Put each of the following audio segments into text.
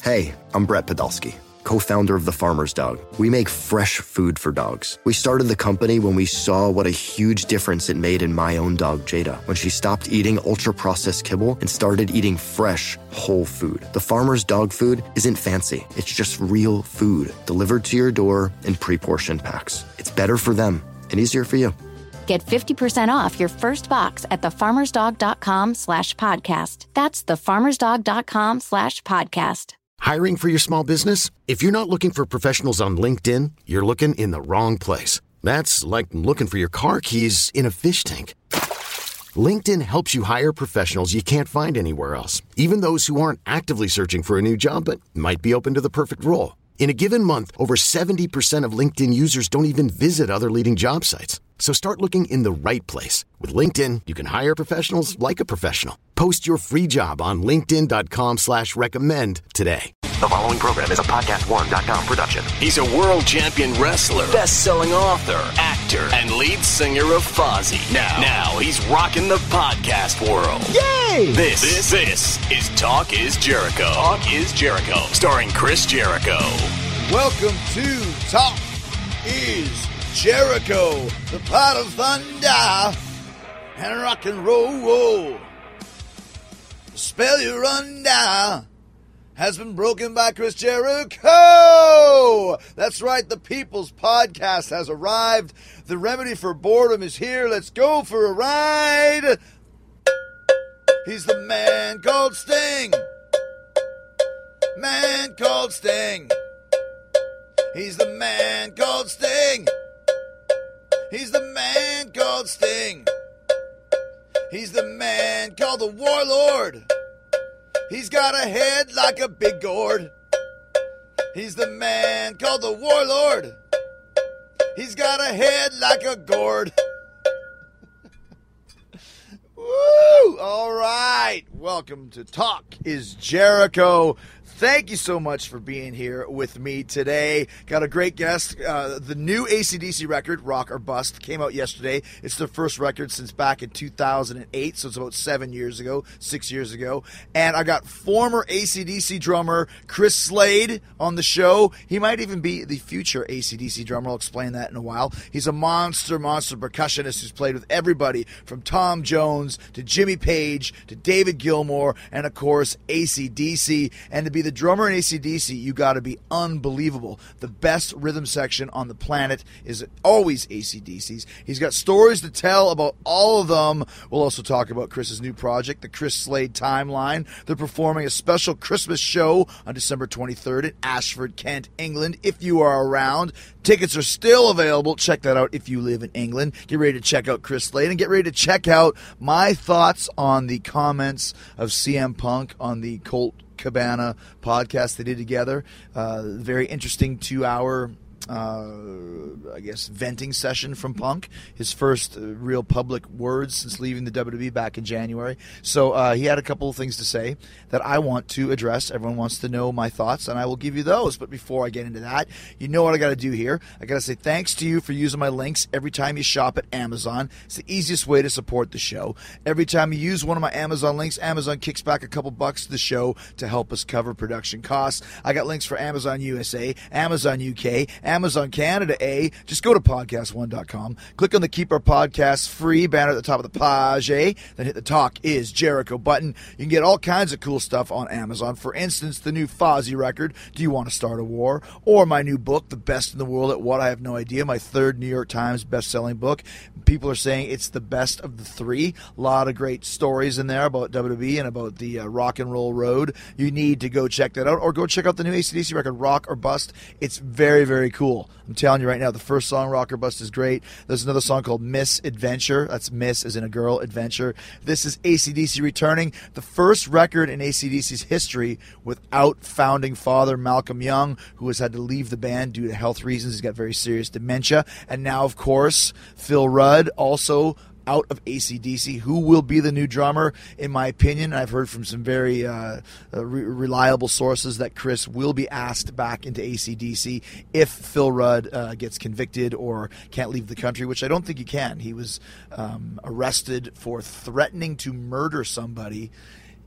Hey, I'm Brett Podolsky, co-founder of The Farmer's Dog. We make fresh food for dogs. We started the company when we saw what a huge difference it made in my own dog, Jada, when she stopped eating ultra-processed kibble and started eating fresh, whole food. The Farmer's Dog food isn't fancy. It's just real food delivered to your door in pre-portioned packs. It's better for them and easier for you. Get 50% off your first box at thefarmersdog.com/podcast. That's thefarmersdog.com/podcast. Hiring for your small business? If you're not looking for professionals on LinkedIn, you're looking in the wrong place. That's like looking for your car keys in a fish tank. LinkedIn helps you hire professionals you can't find anywhere else, even those who aren't actively searching for a new job but might be open to the perfect role. In a given month, over 70% of LinkedIn users don't even visit other leading job sites. So start looking in the right place. With LinkedIn, you can hire professionals like a professional. Post your free job on linkedin.com/recommend today. The following program is a podcast1.com production. He's a world champion wrestler, best-selling author, actor, and lead singer of Fozzy. Now he's rocking the podcast world. Yay! This is Talk is Jericho. Talk is Jericho, starring Chris Jericho. Welcome to Talk is Jericho, the pot of thunder and rock and roll. The spell you're under has been broken by Chris Jericho. That's right, the People's Podcast has arrived. The remedy for boredom is here. Let's go for a ride. He's the man called Sting. Man called Sting. He's the man called Sting. He's the man called Sting. He's the man called the Warlord. He's got a head like a big gourd. He's the man called the Warlord. He's got a head like a gourd. Woo! All right. Welcome to Talk is Jericho. Thank you so much for being here with me today. Got a great guest. The new AC/DC record, Rock or Bust, came out yesterday. It's their first record since back in 2008, so it's about 6 years ago. And I got former AC/DC drummer Chris Slade on the show. He might even be the future AC/DC drummer. I'll explain that in a while. He's a monster percussionist who's played with everybody from Tom Jones to Jimmy Page to David Gilmour and, of course, AC/DC. And to be the drummer in AC/DC, you got to be unbelievable. The best rhythm section on the planet is always AC/DC's. He's got stories to tell about all of them. We'll also talk about Chris's new project, the Chris Slade Timeline. They're performing a special Christmas show on December 23rd in Ashford, Kent, England. If you are around, tickets are still available. Check that out if you live in England. Get ready to check out Chris Slade and get ready to check out my thoughts on the comments of CM Punk on the Colt Cabana podcast they did together. Very interesting 2-hour venting session from Punk. His first real public words since leaving the WWE back in January. So he had a couple of things to say that I want to address. Everyone wants to know my thoughts, and I will give you those. But before I get into that, you know what I got to do here. I got to say thanks to you for using my links every time you shop at Amazon. It's the easiest way to support the show. Every time you use one of my Amazon links, Amazon kicks back a couple bucks to the show to help us cover production costs. I got links for Amazon USA, Amazon UK, Amazon Canada, just go to podcast1.com, click on the Keep Our Podcasts Free banner at the top of the page, then hit the Talk is Jericho button. You can get all kinds of cool stuff on Amazon. For instance, the new Fozzy record, Do You Want to Start a War? Or my new book, The Best in the World at What I Have No Idea, my third New York Times best-selling book. People are saying it's the best of the three. A lot of great stories in there about WWE and about the rock and roll road. You need to go check that out, or go check out the new AC/DC record, Rock or Bust. It's very, very cool. I'm telling you right now, the first song, Rock or Bust, is great. There's another song called Miss Adventure. That's Miss as in a girl, Adventure. This is AC/DC returning. The first record in AC/DC's history without founding father Malcolm Young, who has had to leave the band due to health reasons. He's got very serious dementia. And now, of course, Phil Rudd, also out of AC/DC, who will be the new drummer, in my opinion. I've heard from some very reliable sources that Chris will be asked back into AC/DC if Phil Rudd gets convicted or can't leave the country, which I don't think he can. He was arrested for threatening to murder somebody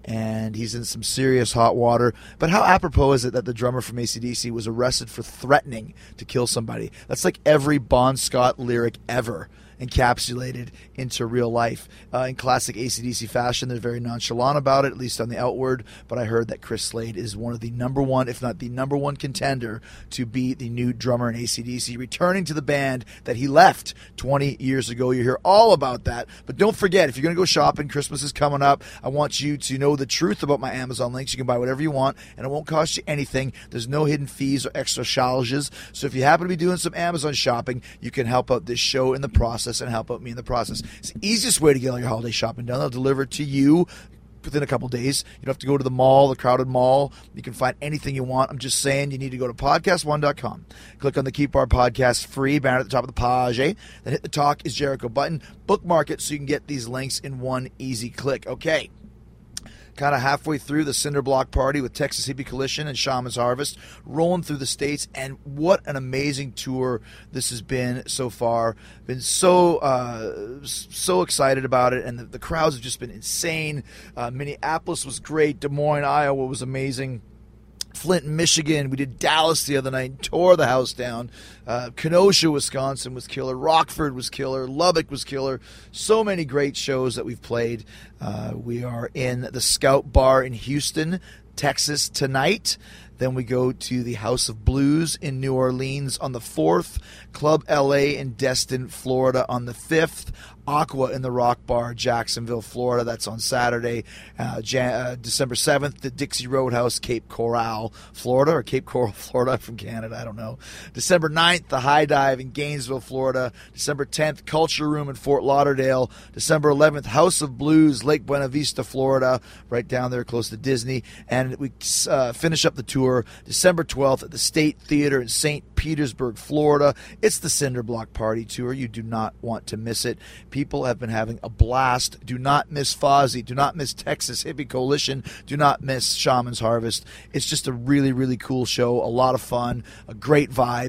and he's in some serious hot water. But how apropos is it that the drummer from AC/DC was arrested for threatening to kill somebody? That's like every Bon Scott lyric ever encapsulated into real life. In classic AC/DC fashion, they're very nonchalant about it, at least on the outward, but I heard that Chris Slade is one of the number one, if not the number one contender to be the new drummer in AC/DC, returning to the band that he left 20 years ago. You hear all about that, but don't forget, if you're going to go shopping, Christmas is coming up. I want you to know the truth about my Amazon links. You can buy whatever you want, and it won't cost you anything. There's no hidden fees or extra charges, so if you happen to be doing some Amazon shopping, you can help out this show in the process and help out me in the process. It's the easiest way to get all your holiday shopping done. They'll deliver it to you within a couple days. You don't have to go to the mall, the crowded mall. You can find anything you want. I'm just saying you need to go to podcast1.com. Click on the Keep Our Podcast free banner at the top of the page. Then hit the Talk is Jericho button. Bookmark it so you can get these links in one easy click. Okay. Kind of halfway through the Cinder Block Party with Texas Hippie Coalition and Shaman's Harvest, rolling through the states, and what an amazing tour this has been so far. Been so excited about it, and the crowds have just been insane. Minneapolis was great. Des Moines, Iowa was amazing. Flint, Michigan. We did Dallas the other night, tore the house down. Kenosha, Wisconsin was killer. Rockford was killer. Lubbock was killer. So many great shows that we've played. We are in the Scout Bar in Houston, Texas tonight. Then we go to the House of Blues in New Orleans on the 4th, Club LA in Destin, Florida on the 5th, Aqua in the Rock Bar, Jacksonville, Florida. That's on Saturday, December 7th, the Dixie Roadhouse, Cape Coral, Florida, or Cape Coral, Florida, from Canada, I don't know. December 9th, the High Dive in Gainesville, Florida. December 10th, Culture Room in Fort Lauderdale. December 11th, House of Blues, Lake Buena Vista, Florida, right down there close to Disney. And we finish up the tour December 12th at the State Theater in St. Petersburg, Florida. It's the Cinder Block Party Tour. You do not want to miss it. People have been having a blast. Do not miss Fozzy. Do not miss Texas Hippie Coalition. Do not miss Shaman's Harvest. It's just a really, really cool show. A lot of fun. A great vibe.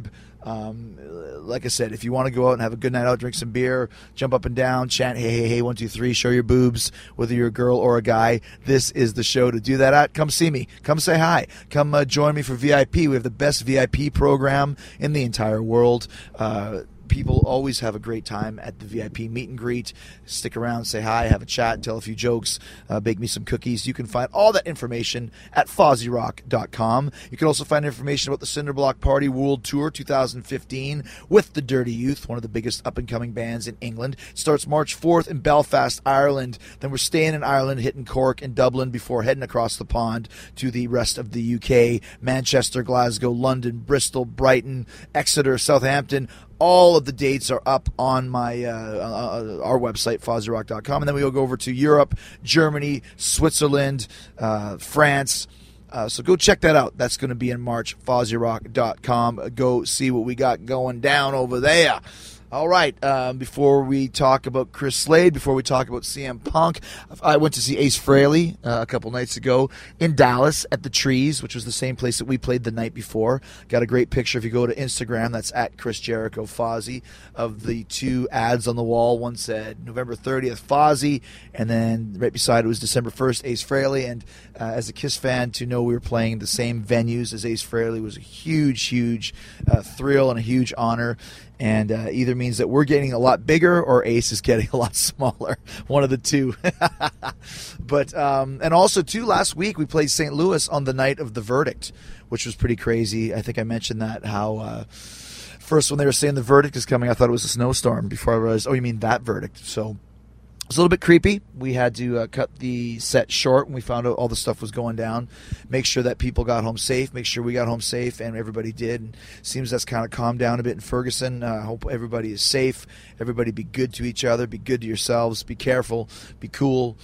Like I said, if you want to go out and have a good night out, drink some beer, jump up and down, chant, hey, hey, hey, 1, 2, 3, show your boobs, whether you're a girl or a guy, this is the show to do that at. Come see me. Come say hi. Come join me for VIP. We have the best VIP program in the entire world. People always have a great time at the VIP meet and greet. Stick around, say hi, have a chat, tell a few jokes, bake me some cookies. You can find all that information at FozzyRock.com. You can also find information about the Cinder Block Party World Tour 2015 with the Dirty Youth, one of the biggest up-and-coming bands in England. It starts March 4th in Belfast, Ireland. Then we're staying in Ireland, hitting Cork and Dublin before heading across the pond to the rest of the UK, Manchester, Glasgow, London, Bristol, Brighton, Exeter, Southampton. All of the dates are up on my our website, FozzyRock.com. And then we'll go over to Europe, Germany, Switzerland, France. So go check that out. That's going to be in March, FozzyRock.com. Go see what we got going down over there. All right, before we talk about Chris Slade, before we talk about CM Punk, I went to see Ace Frehley a couple nights ago in Dallas at the Trees, which was the same place that we played the night before. Got a great picture if you go to Instagram. That's at Chris Jericho Fozzy of the two ads on the wall. One said November 30th, Fozzy, and then right beside it was December 1st, Ace Frehley. And as a Kiss fan, to know we were playing the same venues as Ace Frehley was a huge, huge thrill and a huge honor. And either means that we're getting a lot bigger or Ace is getting a lot smaller. One of the two. But and also, too, last week we played St. Louis on the night of The Verdict, which was pretty crazy. I think I mentioned that, how first when they were saying The Verdict is coming, I thought it was a snowstorm before I realized, oh, you mean That Verdict. So it was a little bit creepy. We had to cut the set short when we found out all the stuff was going down. Make sure that people got home safe. Make sure we got home safe, and everybody did. And seems that's kind of calmed down a bit in Ferguson. I hope everybody is safe. Everybody be good to each other. Be good to yourselves. Be careful. Be cool.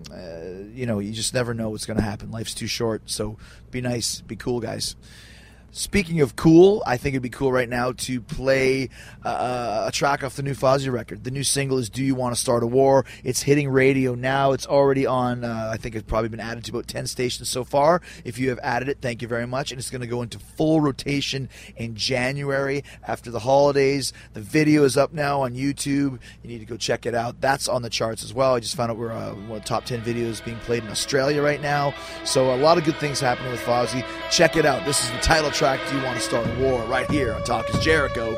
You just never know what's going to happen. Life's too short, so be nice. Be cool, guys. Speaking of cool, I think it'd be cool right now to play a track off the new Fozzy record. The new single is Do You Want to Start a War? It's hitting radio now. It's already on, I think it's probably been added to about 10 stations so far. If you have added it, thank you very much. And it's going to go into full rotation in January after the holidays. The video is up now on YouTube. You need to go check it out. That's on the charts as well. I just found out we're one of the top 10 videos being played in Australia right now. So a lot of good things happening with Fozzy. Check it out. This is the title track. Do You Want to Start a War? Right here on Talk is Jericho.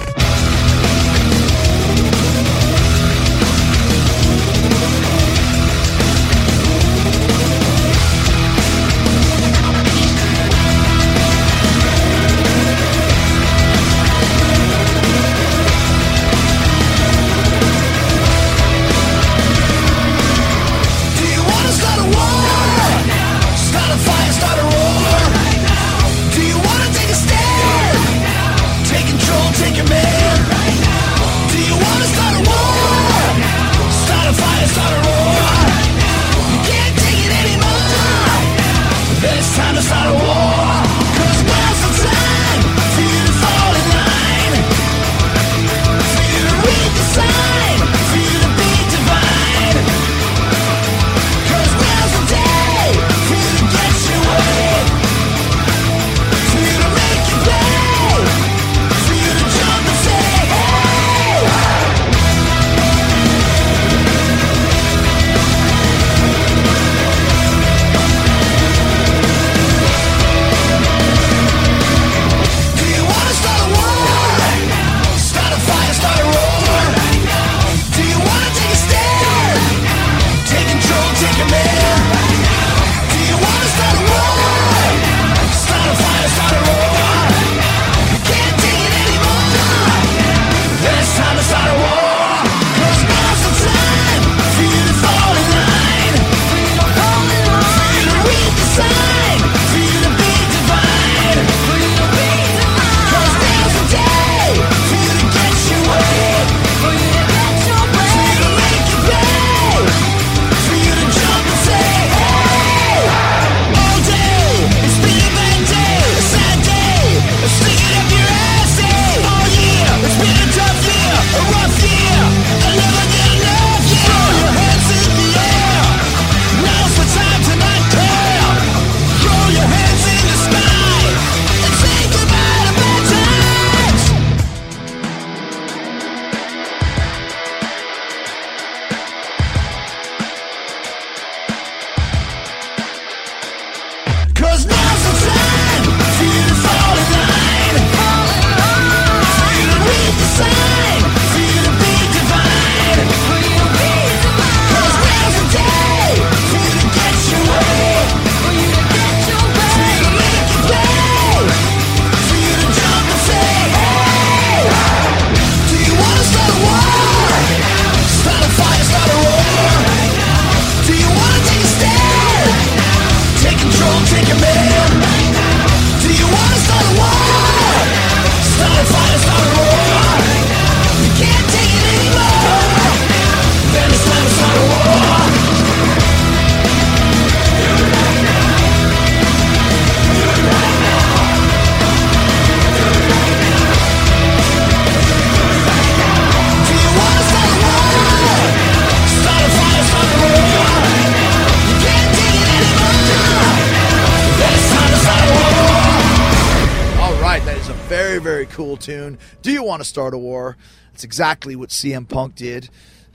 Very cool tune. Do You Want to Start a War? It's exactly what CM Punk did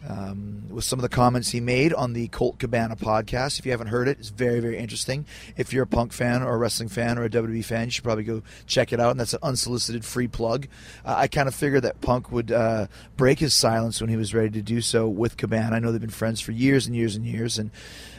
with some of the comments he made on the Colt Cabana podcast. If you haven't heard it, it's very interesting. If you're a Punk fan or a wrestling fan or a WWE fan, you should probably go check it out, and that's an unsolicited free plug. I kind of figured that Punk would break his silence when he was ready to do so with Cabana. I know they've been friends for years and years and years, and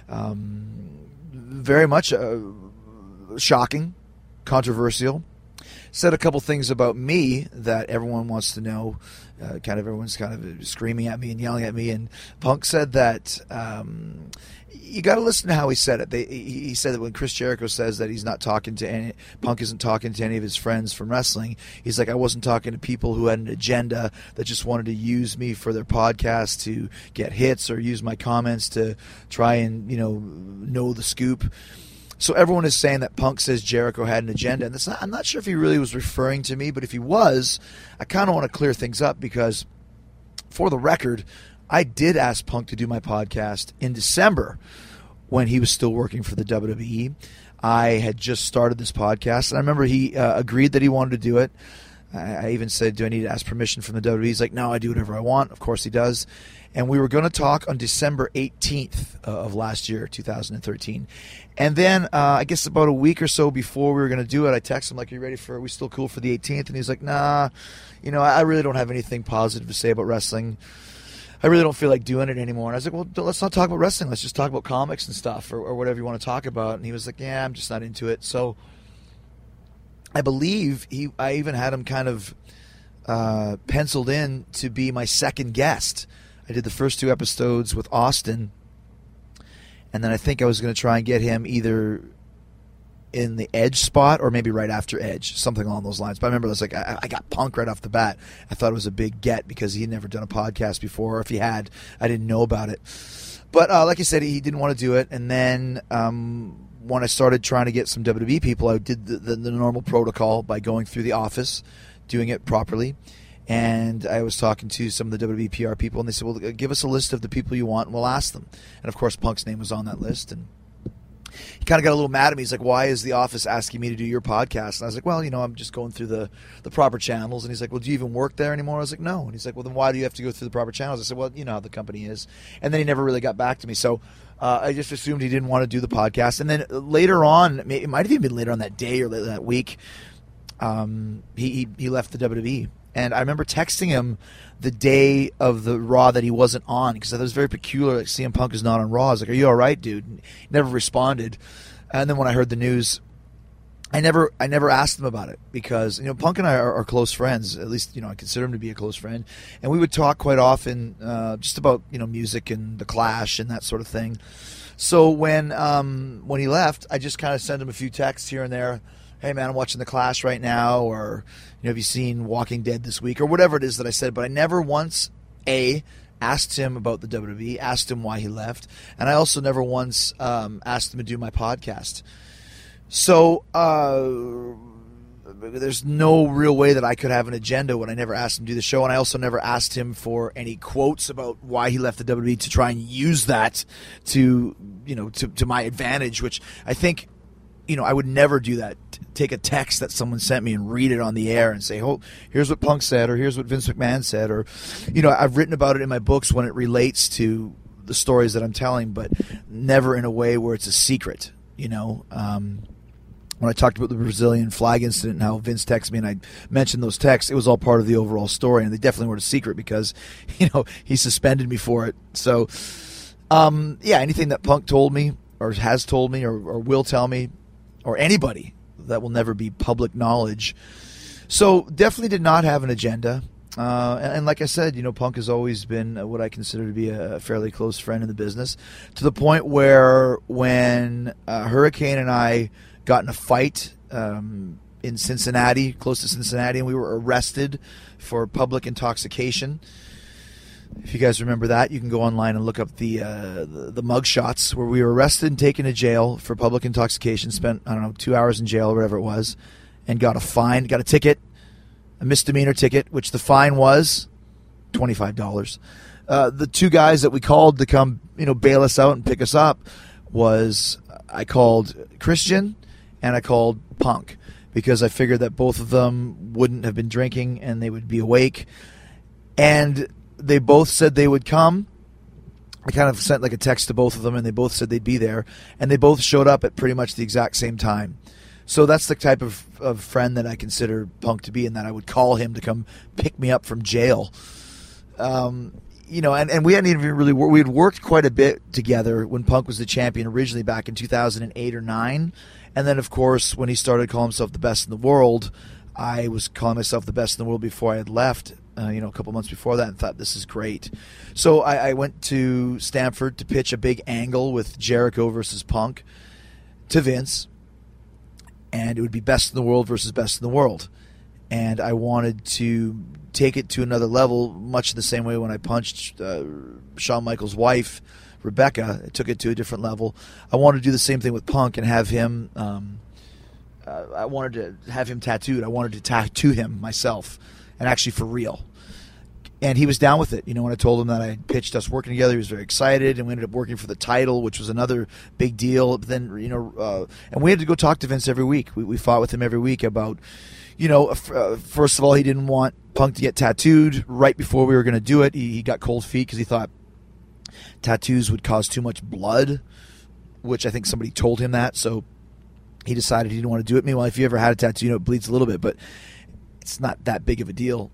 very much shocking, controversial. Said a couple things about me that everyone wants to know. Everyone's kind of screaming at me and yelling at me. And Punk said that you got to listen to how he said it. He said that when Chris Jericho says that he's not talking to Punk isn't talking to any of his friends from wrestling. He's like, I wasn't talking to people who had an agenda that just wanted to use me for their podcast to get hits or use my comments to try and know the scoop. So everyone is saying that Punk says Jericho had an agenda, and I'm not sure if he really was referring to me, but if he was, I kind of want to clear things up because, for the record, I did ask Punk to do my podcast in December when he was still working for the WWE. I had just started this podcast, and I remember he agreed that he wanted to do it. I even said, do I need to ask permission from the WWE? He's like, no, I do whatever I want. Of course he does. And we were going to talk on December 18th of last year, 2013. And then I guess about a week or so before we were going to do it, I texted him, like, are we still cool for the 18th? And he's like, nah, I really don't have anything positive to say about wrestling. I really don't feel like doing it anymore. And I was like, well, let's not talk about wrestling. Let's just talk about comics and stuff or whatever you want to talk about. And he was like, yeah, I'm just not into it. So I believe I even had him kind of penciled in to be my second guest. I did the first 2 episodes with Austin, and then I think I was going to try and get him either in the Edge spot or maybe right after Edge, something along those lines. But I remember it was like I got Punk right off the bat. I thought it was a big get because he had never done a podcast before, or if he had, I didn't know about it. But like I said, he didn't want to do it, and then when I started trying to get some WWE people, I did the normal protocol by going through the office, doing it properly. And I was talking to some of the WWE PR people, and they said, well, give us a list of the people you want, and we'll ask them. And, of course, Punk's name was on that list. And he kind of got a little mad at me. He's like, why is the office asking me to do your podcast? And I was like, well, I'm just going through the proper channels. And he's like, well, do you even work there anymore? I was like, no. And he's like, well, then why do you have to go through the proper channels? I said, well, you know how the company is. And then he never really got back to me. So I just assumed he didn't want to do the podcast. And then later on, it might have even been later on that day or later that week, he left the WWE. And I remember texting him the day of the Raw that he wasn't on because that was very peculiar. Like, CM Punk is not on Raw. I was like, are you all right, dude? And he never responded. And then when I heard the news, I never asked him about it because, Punk and I are close friends. At least, I consider him to be a close friend. And we would talk quite often just about, music and the Clash and that sort of thing. So when he left, I just kind of sent him a few texts here and there. Hey, man, I'm watching The Clash right now, or, have you seen Walking Dead this week, or whatever it is that I said. But I never once, asked him about the WWE, asked him why he left, and I also never once asked him to do my podcast. So there's no real way that I could have an agenda when I never asked him to do the show, and I also never asked him for any quotes about why he left the WWE to try and use that to my advantage, which I think I would never do that. Take a text that someone sent me and read it on the air and say, oh, here's what Punk said, or here's what Vince McMahon said, or, I've written about it in my books when it relates to the stories that I'm telling, but never in a way where it's a secret, When I talked about the Brazilian flag incident and how Vince texted me and I mentioned those texts, it was all part of the overall story, and they definitely weren't a secret because, he suspended me for it. So, anything that Punk told me or has told me or will tell me, or anybody, that will never be public knowledge. So definitely did not have an agenda. And like I said, Punk has always been what I consider to be a fairly close friend in the business, to the point where when Hurricane and I got in a fight in Cincinnati, close to Cincinnati, and we were arrested for public intoxication. If you guys remember that, you can go online and look up the mug shots where we were arrested and taken to jail for public intoxication, spent, 2 hours in jail or whatever it was, and got a fine, got a ticket, a misdemeanor ticket, which the fine was $25. The 2 guys that we called to come, bail us out and pick us up I called Christian and I called Punk because I figured that both of them wouldn't have been drinking and they would be awake. And they both said they would come. I kind of sent like a text to both of them, and they both said they'd be there. And they both showed up at pretty much the exact same time. So that's the type of friend that I consider Punk to be, and that I would call him to come pick me up from jail. And we hadn't even really we had worked quite a bit together when Punk was the champion originally back in 2008 or 9. And then, of course, when he started calling himself the best in the world, I was calling myself the best in the world before I had left. A couple months before that, and thought, this is great. So I went to Stamford to pitch a big angle with Jericho versus Punk to Vince, and it would be best in the world versus best in the world. And I wanted to take it to another level, much the same way when I punched Shawn Michaels' wife Rebecca, took it to a different level. I wanted to do the same thing with Punk and have him. I wanted to have him tattooed. I wanted to tattoo him myself, and actually for real. And he was down with it. When I told him that I pitched us working together, he was very excited, and we ended up working for the title, which was another big deal. But then, and we had to go talk to Vince every week. We fought with him every week about, first of all, he didn't want Punk to get tattooed right before we were going to do it. He got cold feet because he thought tattoos would cause too much blood, which I think somebody told him that. So he decided he didn't want to do it. Meanwhile, if you ever had a tattoo, it bleeds a little bit, but it's not that big of a deal.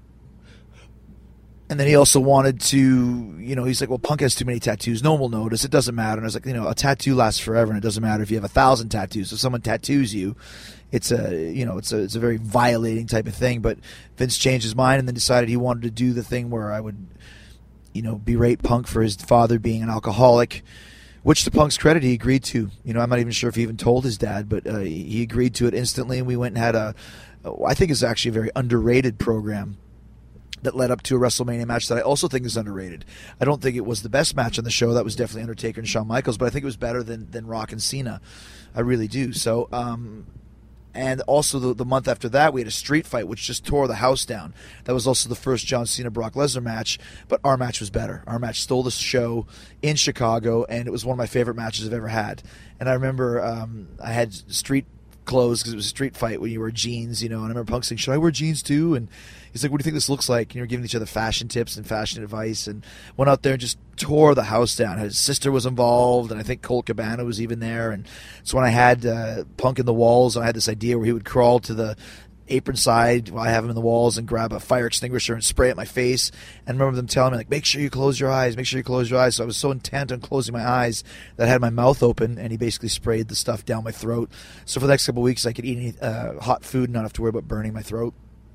And then he also wanted to, he's like, well, Punk has too many tattoos. No one will notice. It doesn't matter. And I was like, a tattoo lasts forever, and it doesn't matter if you have 1,000 tattoos. If someone tattoos you, it's a very violating type of thing. But Vince changed his mind and then decided he wanted to do the thing where I would, berate Punk for his father being an alcoholic, which to Punk's credit, he agreed to. I'm not even sure if he even told his dad, but he agreed to it instantly. And we went and had I think it's actually a very underrated program that led up to a WrestleMania match that I also think is underrated. I don't think it was the best match on the show. That was definitely Undertaker and Shawn Michaels, but I think it was better than Rock and Cena. I really do. So, and also the month after that, we had a street fight, which just tore the house down. That was also the first John Cena-Brock Lesnar match, but our match was better. Our match stole the show in Chicago, and it was one of my favorite matches I've ever had. And I remember I had street clothes because it was a street fight when you wear jeans, and I remember Punk saying, should I wear jeans too? And he's like, what do you think this looks like? Giving each other fashion tips and fashion advice, and went out there and just tore the house down. His sister was involved, and I think Colt Cabana was even there. And so when I had Punk in the walls, I had this idea where he would crawl to the apron side while I have him in the walls and grab a fire extinguisher and spray at my face. And I remember them telling me, like, make sure you close your eyes, make sure you close your eyes. So I was so intent on closing my eyes that I had my mouth open, and he basically sprayed the stuff down my throat. So for the next couple of weeks, I could eat hot food and not have to worry about burning my throat.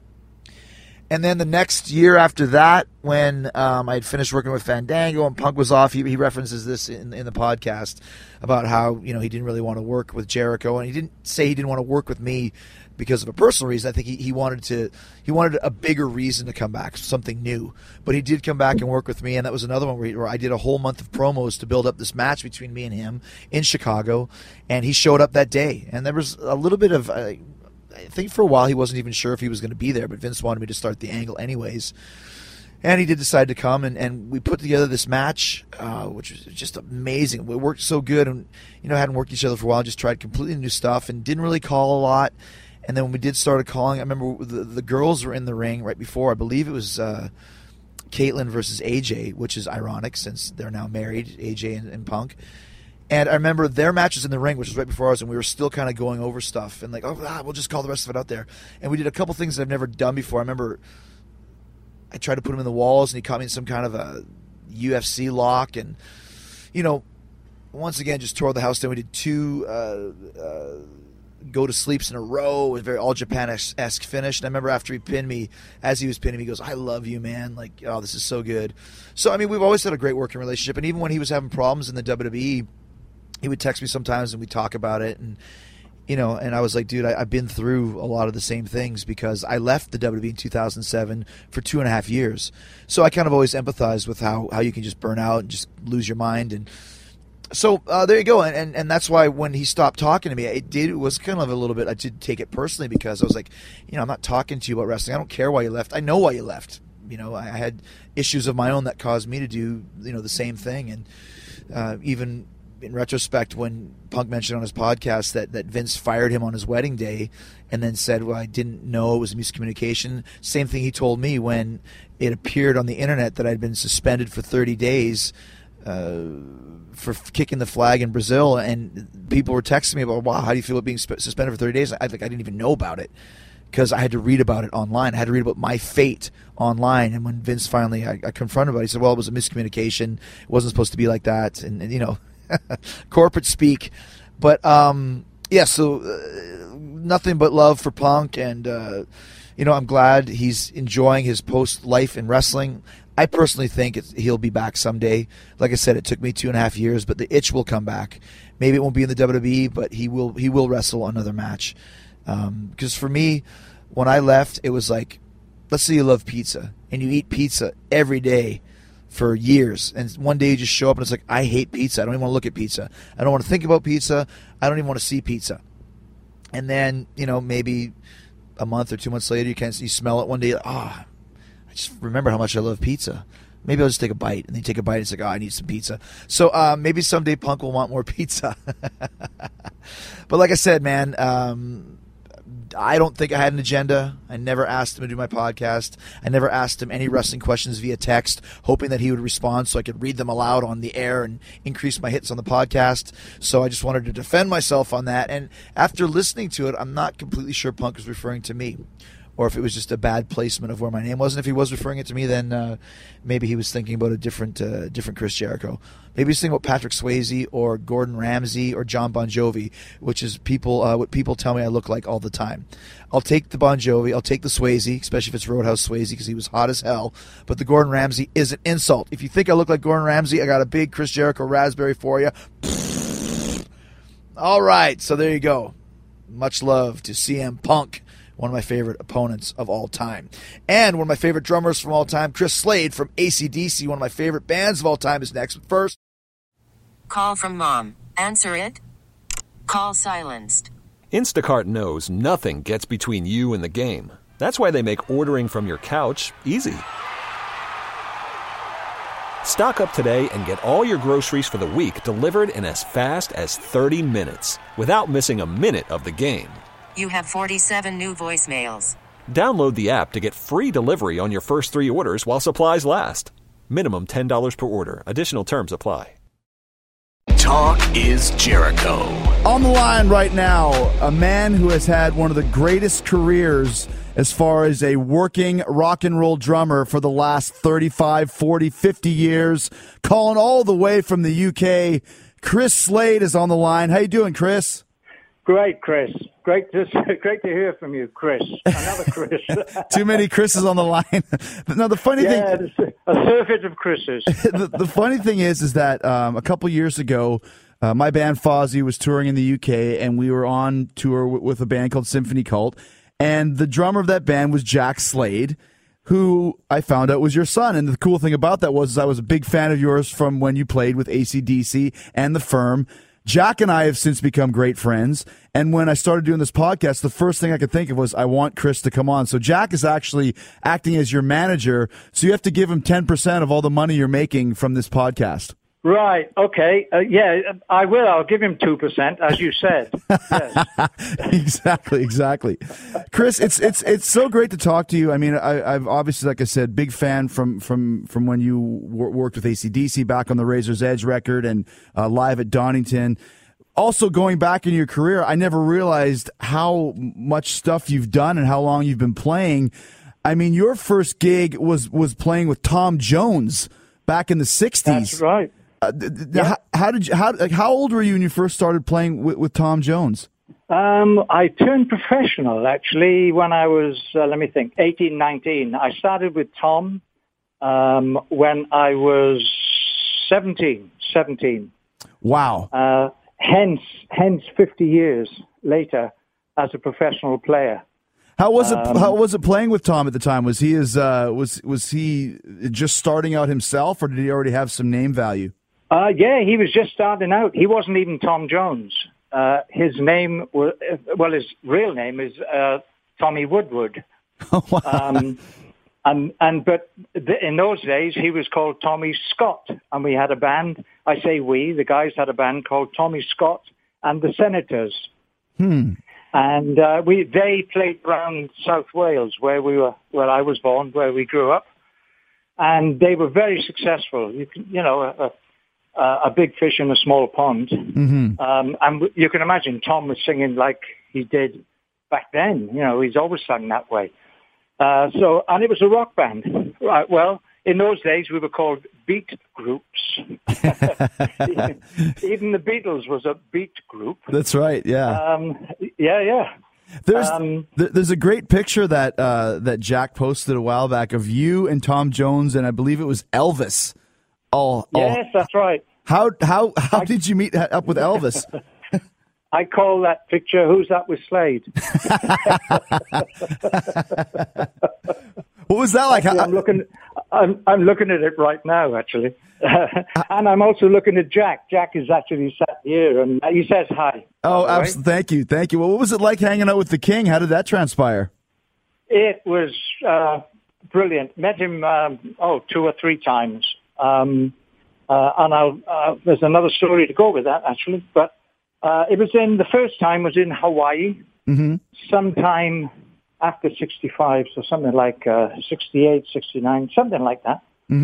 And then the next year after that, when I had finished working with Fandango and Punk was off, he references this in the podcast about how he didn't really want to work with Jericho, and he didn't say he didn't want to work with me because of a personal reason. I think he wanted a bigger reason to come back, something new. But he did come back and work with me, and that was another one where I did a whole month of promos to build up this match between me and him in Chicago, and he showed up that day. And there was a little bit of I think for a while he wasn't even sure if he was going to be there, but Vince wanted me to start the angle anyways. And he did decide to come, and we put together this match, which was just amazing. We worked so good, and hadn't worked each other for a while, just tried completely new stuff and didn't really call a lot. And then when we did start calling, I remember the girls were in the ring right before. I believe it was Caitlyn versus AJ, which is ironic since they're now married, AJ and Punk. And I remember their matches in the ring, which was right before ours, and we were still kind of going over stuff and like, we'll just call the rest of it out there. And we did a couple things that I've never done before. I remember I tried to put him in the walls, and he caught me in some kind of a UFC lock, and once again just tore the house down. We did two go to sleeps in a row, a very All Japan-esque finish. And I remember after he pinned me, as he was pinning me, he goes, I love you, man. Like, oh, this is so good. So, I mean, we've always had a great working relationship. And even when he was having problems in the WWE, he would text me sometimes and we'd talk about it. And, and I was like, dude, I've been through a lot of the same things because I left the WWE in 2007 for 2.5 years. So I kind of always empathized with how you can just burn out and just lose your mind. And so there you go, and that's why when he stopped talking to me, it was kind of a little bit, I did take it personally because I was like, I'm not talking to you about wrestling. I don't care why you left. I know why you left. I had issues of my own that caused me to do the same thing. And even in retrospect, when Punk mentioned on his podcast that Vince fired him on his wedding day and then said, well, I didn't know it was a miscommunication. Same thing he told me when it appeared on the internet that I'd been suspended for 30 days for kicking the flag in Brazil, and people were texting me about, wow, how do you feel about being suspended for 30 days? I didn't even know about it because I had to read about it online. I had to read about my fate online, and when Vince finally, I confronted him, he said, well, it was a miscommunication. It wasn't supposed to be like that, and corporate speak. But, so nothing but love for Punk, and, I'm glad he's enjoying his post-life in wrestling. I personally think he'll be back someday. Like I said, it took me 2.5 years, but the itch will come back. Maybe it won't be in the WWE, but he will wrestle another match. Because for me, when I left, it was like, let's say you love pizza, and you eat pizza every day for years. And one day you just show up and it's like, I hate pizza. I don't even want to look at pizza. I don't want to think about pizza. I don't even want to see pizza. And then, maybe a month or 2 months later, you smell it one day. I just remember how much I love pizza. Maybe I'll just take a bite. And then you take a bite and it's like, I need some pizza. So maybe someday Punk will want more pizza. But like I said, man, I don't think I had an agenda. I never asked him to do my podcast. I never asked him any wrestling questions via text, hoping that he would respond so I could read them aloud on the air and increase my hits on the podcast. So I just wanted to defend myself on that. And after listening to it, I'm not completely sure Punk was referring to me, or if it was just a bad placement of where my name was. And if he was referring it to me, then maybe he was thinking about a different Chris Jericho. Maybe he's thinking about Patrick Swayze or Gordon Ramsay or John Bon Jovi, which is what people tell me I look like all the time. I'll take the Bon Jovi. I'll take the Swayze, especially if it's Roadhouse Swayze because he was hot as hell. But the Gordon Ramsay is an insult. If you think I look like Gordon Ramsay, I got a big Chris Jericho raspberry for you. All right, so there you go. Much love to CM Punk, one of my favorite opponents of all time. And one of my favorite drummers from all time, Chris Slade from AC/DC, one of my favorite bands of all time, is next. But first... Call from mom. Answer it. Call silenced. Instacart knows nothing gets between you and the game. That's why they make ordering from your couch easy. Stock up today and get all your groceries for the week delivered in as fast as 30 minutes without missing a minute of the game. You have 47 new voicemails. Download the app to get free delivery on your first 3 orders while supplies last. Minimum $10 per order. Additional terms apply. Talk is Jericho. On the line right now, a man who has had one of the greatest careers as far as a working rock and roll drummer for the last 35, 40, 50 years, calling all the way from the UK. Chris Slade is on the line. How you doing, Chris? Great, Chris. Great to hear from you, Chris. Another Chris. Too many Chris's on the line. Now, the funny thing... a surfeit of Chris's. The funny thing is that a couple years ago, my band Fozzy was touring in the UK, and we were on tour with a band called Symphony Cult, and the drummer of that band was Jack Slade, who I found out was your son. And the cool thing about that was I was a big fan of yours from when you played with AC/DC and The Firm. Jack and I have since become great friends, and when I started doing this podcast, the first thing I could think of was I want Chris to come on. So Jack is actually acting as your manager, so you have to give him 10% of all the money you're making from this podcast. Right, okay. I will. I'll give him 2%, as you said. Yes. Exactly. Chris, it's so great to talk to you. I mean, I've obviously, like I said, big fan from when you worked with AC/DC back on the Razor's Edge record and live at Donington. Also, going back in your career, I never realized how much stuff you've done and how long you've been playing. I mean, your first gig was playing with Tom Jones back in the 60s. That's right. How old were you when you first started playing with Tom Jones? I turned professional, actually, when I was, 18, 19. I started with Tom when I was 17. Wow. Hence 50 years later as a professional player. How was it playing with Tom at the time? Was he was he just starting out himself, or did he already have some name value? Yeah, he was just starting out. He wasn't even Tom Jones. His name was, his real name is Tommy Woodward. Oh, wow. But in those days he was called Tommy Scott, and we had a band. I say we, the guys had a band called Tommy Scott and the Senators. And they played around South Wales, where I was born, where we grew up, and they were very successful. A big fish in a small pond. Mm-hmm. And you can imagine Tom was singing like he did back then. He's always sung that way. And it was a rock band. Right. Well, in those days we were called beat groups. Even the Beatles was a beat group. That's right. Yeah. Yeah. There's a great picture that Jack posted a while back of you and Tom Jones, and I believe it was Elvis. Yes, that's right. How did you meet up with Elvis? I call that picture "Who's That with Slade." What was that like? I'm looking I'm looking at it right now, actually. And I'm also looking at Jack. Jack is actually sat here, and he says hi. Oh, absolutely. Thank you. Well, what was it like hanging out with the King? How did that transpire? It was brilliant. Met him 2 or 3 times. And there's another story to go with that, actually. But the first time was in Hawaii, sometime after 65, so something like 68, 69, something like that.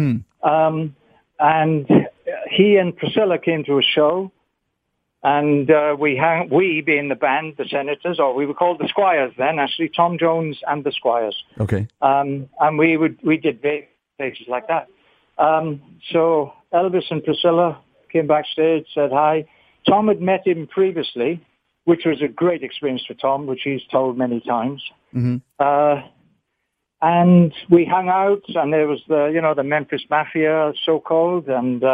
And he and Priscilla came to a show, and we being the band, the Senators, or we were called the Squires then, actually, Tom Jones and the Squires. Okay. And we did stages like that. So Elvis and Priscilla came backstage, said hi. Tom had met him previously, which was a great experience for Tom, which he's told many times. And we hung out, and there was the Memphis Mafia, so-called, and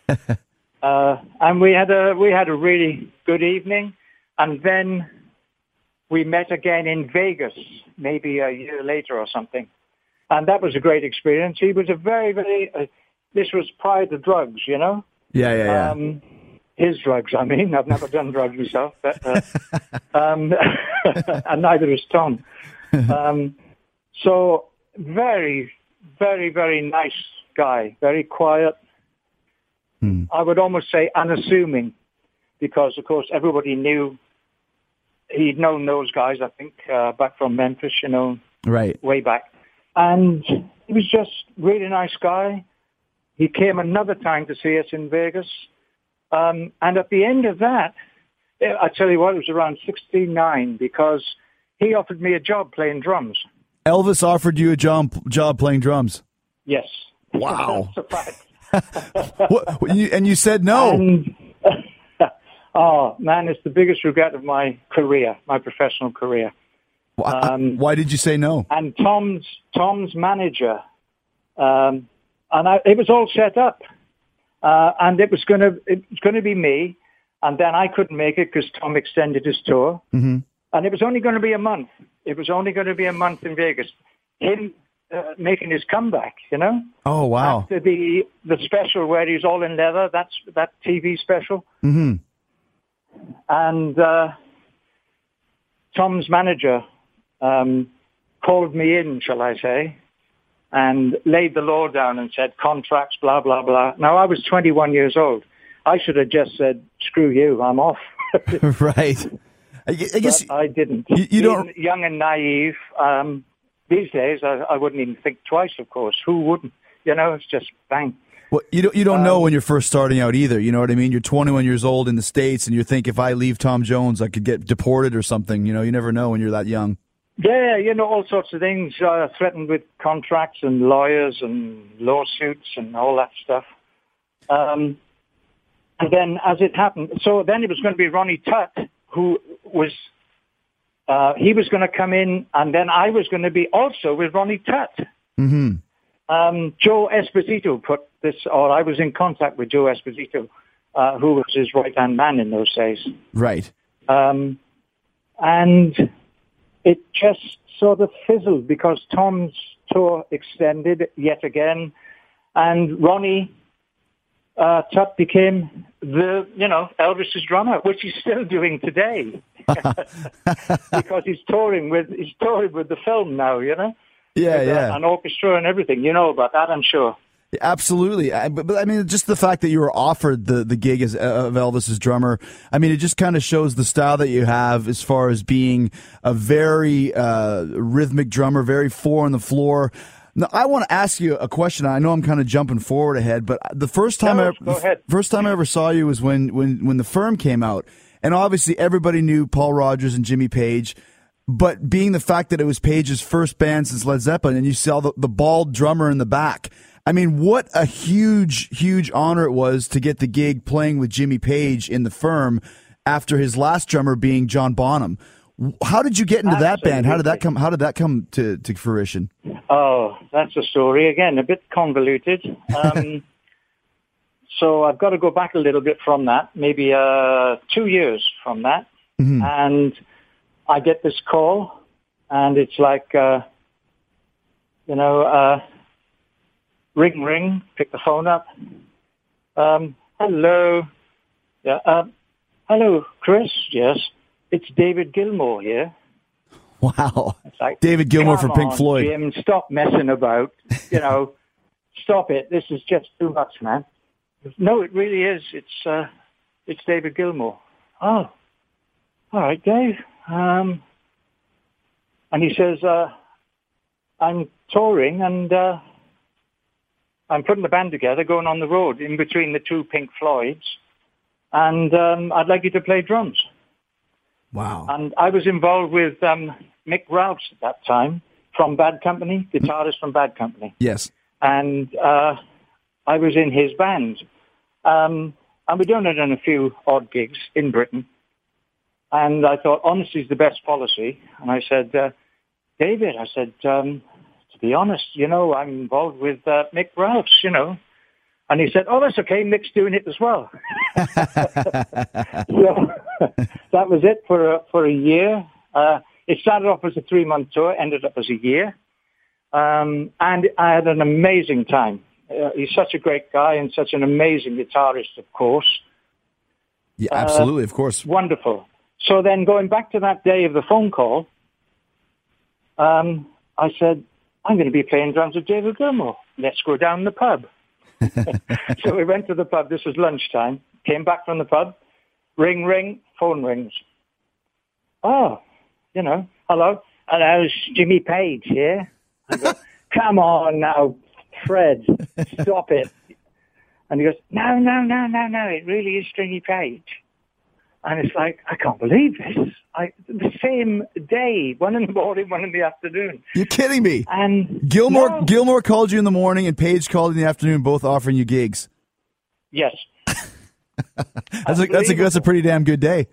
we had a really good evening. And then we met again in Vegas, maybe a year later or something. And that was a great experience. He was a very, very, this was prior to drugs, you know? Yeah. His drugs, I mean. I've never done drugs myself, but, and neither is Tom. So very, very, very nice guy, very quiet. I would almost say unassuming, because, of course, everybody knew, he'd known those guys, I think, back from Memphis, right, way back. And he was just really nice guy. He came another time to see us in Vegas. And at the end of that, I tell you what, it was around 69, because he offered me a job playing drums. Elvis offered you a job playing drums? Yes. Wow. That's a fact. And you said no. And, oh, man, it's the biggest regret of my career, my professional career. Why did you say no? And Tom's manager, it was all set up. And it was going to be me, and then I couldn't make it because Tom extended his tour. And it was only going to be a month. It was only going to be a month in Vegas. Him making his comeback, Oh, wow. After the special where he's all in leather, that TV special. And Tom's manager called me in, shall I say, and laid the law down and said, contracts, blah, blah, blah. Now, I was 21 years old. I should have just said, screw you, I'm off. Right. I guess but I didn't. You don't... Being young and naive, these days, I wouldn't even think twice, of course. Who wouldn't? It's just bang. Well, you don't know when you're first starting out either. You know what I mean? You're 21 years old in the States, and you think, if I leave Tom Jones, I could get deported or something. You never know when you're that young. Yeah, all sorts of things, threatened with contracts and lawyers and lawsuits and all that stuff. And then as it happened, so then it was going to be Ronnie Tutt, who was, he was going to come in, and then I was going to be also with Ronnie Tutt. Joe Esposito put this, or I was in contact with Joe Esposito, who was his right-hand man in those days. Right. And it just sort of fizzled because Tom's tour extended yet again, and Ronnie Tutt became Elvis's drummer, which he's still doing today, because he's touring with the film now, Yeah. An orchestra and everything. You know about that, I'm sure. Absolutely. But I mean, just the fact that you were offered the gig of Elvis's drummer, I mean, it just kind of shows the style that you have as far as being a very rhythmic drummer, very four on the floor. Now, I want to ask you a question. I know I'm kind of jumping forward ahead, but the first time I ever saw you was when The Firm came out. And obviously everybody knew Paul Rodgers and Jimmy Page. But being the fact that it was Page's first band since Led Zeppelin, and you saw the bald drummer in the back, I mean, what a huge, huge honor it was to get the gig playing with Jimmy Page in The Firm after his last drummer being John Bonham. How did you get into that band? How did that come to fruition? Oh, that's a story again, a bit convoluted. So I've got to go back a little bit from that, maybe 2 years from that, and I get this call, and it's like, Ring, ring. Pick the phone up. Hello. Yeah. Hello, Chris. Yes, it's David Gilmour here. Wow. It's like, David Gilmour from Pink Floyd. Jim, stop messing about. Stop it. This is just too much, man. No, it really is. It's David Gilmour. Oh, all right, Dave. And he says, I'm touring and I'm putting the band together, going on the road in between the two Pink Floyds, and I'd like you to play drums. Wow. And I was involved with Mick Rouse at that time from Bad Company, guitarist from Bad Company. Yes. And I was in his band. And we'd done a few odd gigs in Britain. And I thought, honesty is the best policy. And I said, David, to be honest, I'm involved with Mick Rouse, And he said, oh, that's okay, Mick's doing it as well. So that was it for a year. It started off as a 3-month tour, ended up as a year. And I had an amazing time. He's such a great guy and such an amazing guitarist, of course. Yeah, absolutely, of course. Wonderful. So then going back to that day of the phone call, I said, I'm going to be playing drums with David Gilmour. Let's go down the pub. So we went to the pub. This was lunchtime. Came back from the pub. Ring, ring. Phone rings. Oh, hello. Hello, it's Jimmy Page here. I go, come on now, Fred. Stop it. And he goes, no. It really is Stringy Page. And it's like, I can't believe this. The same day, one in the morning, one in the afternoon. You're kidding me. And Gilmour called you in the morning and Page called in the afternoon, both offering you gigs. Yes. That's a pretty damn good day.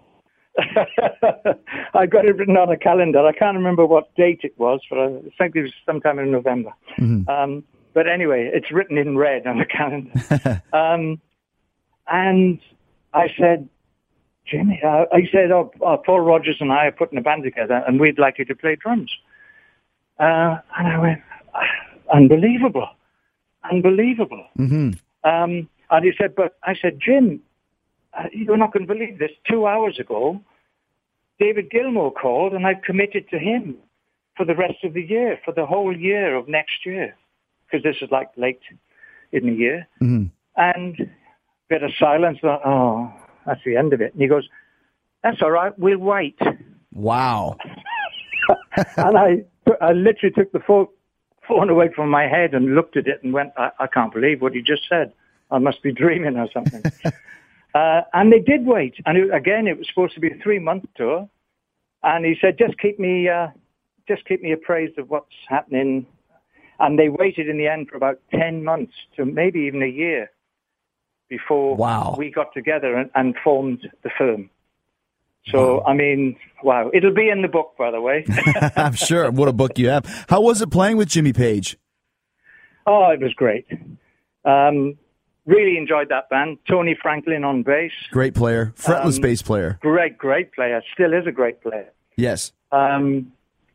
I got it written on a calendar. I can't remember what date it was, but I think it was sometime in November. Mm-hmm. But anyway, it's written in red on the calendar. And I said, Jimmy, I said, Paul Rogers and I are putting a band together and we'd like you to play drums. And I went, unbelievable. Mm-hmm. And he said, but I said, Jim, you're not going to believe this. 2 hours ago, David Gilmour called and I've committed to him for the rest of the year, for the whole year of next year, because this is like late in the year. Mm-hmm. And a bit of silence. Oh, that's the end of it. And he goes, that's all right, we'll wait. Wow. And I literally took the phone away from my head and looked at it and went, I can't believe what you just said. I must be dreaming or something. And they did wait. And it was supposed to be a 3-month tour. And he said, just keep me appraised of what's happening. And they waited in the end for about 10 months to maybe even a year before we got together and formed the firm. So, wow. I mean, wow. It'll be in the book, by the way. I'm sure. What a book you have. How was it playing with Jimmy Page? Oh, it was great. Really enjoyed that band. Tony Franklin on bass. Great player. Fretless bass player. Great player. Still is a great player. Yes. And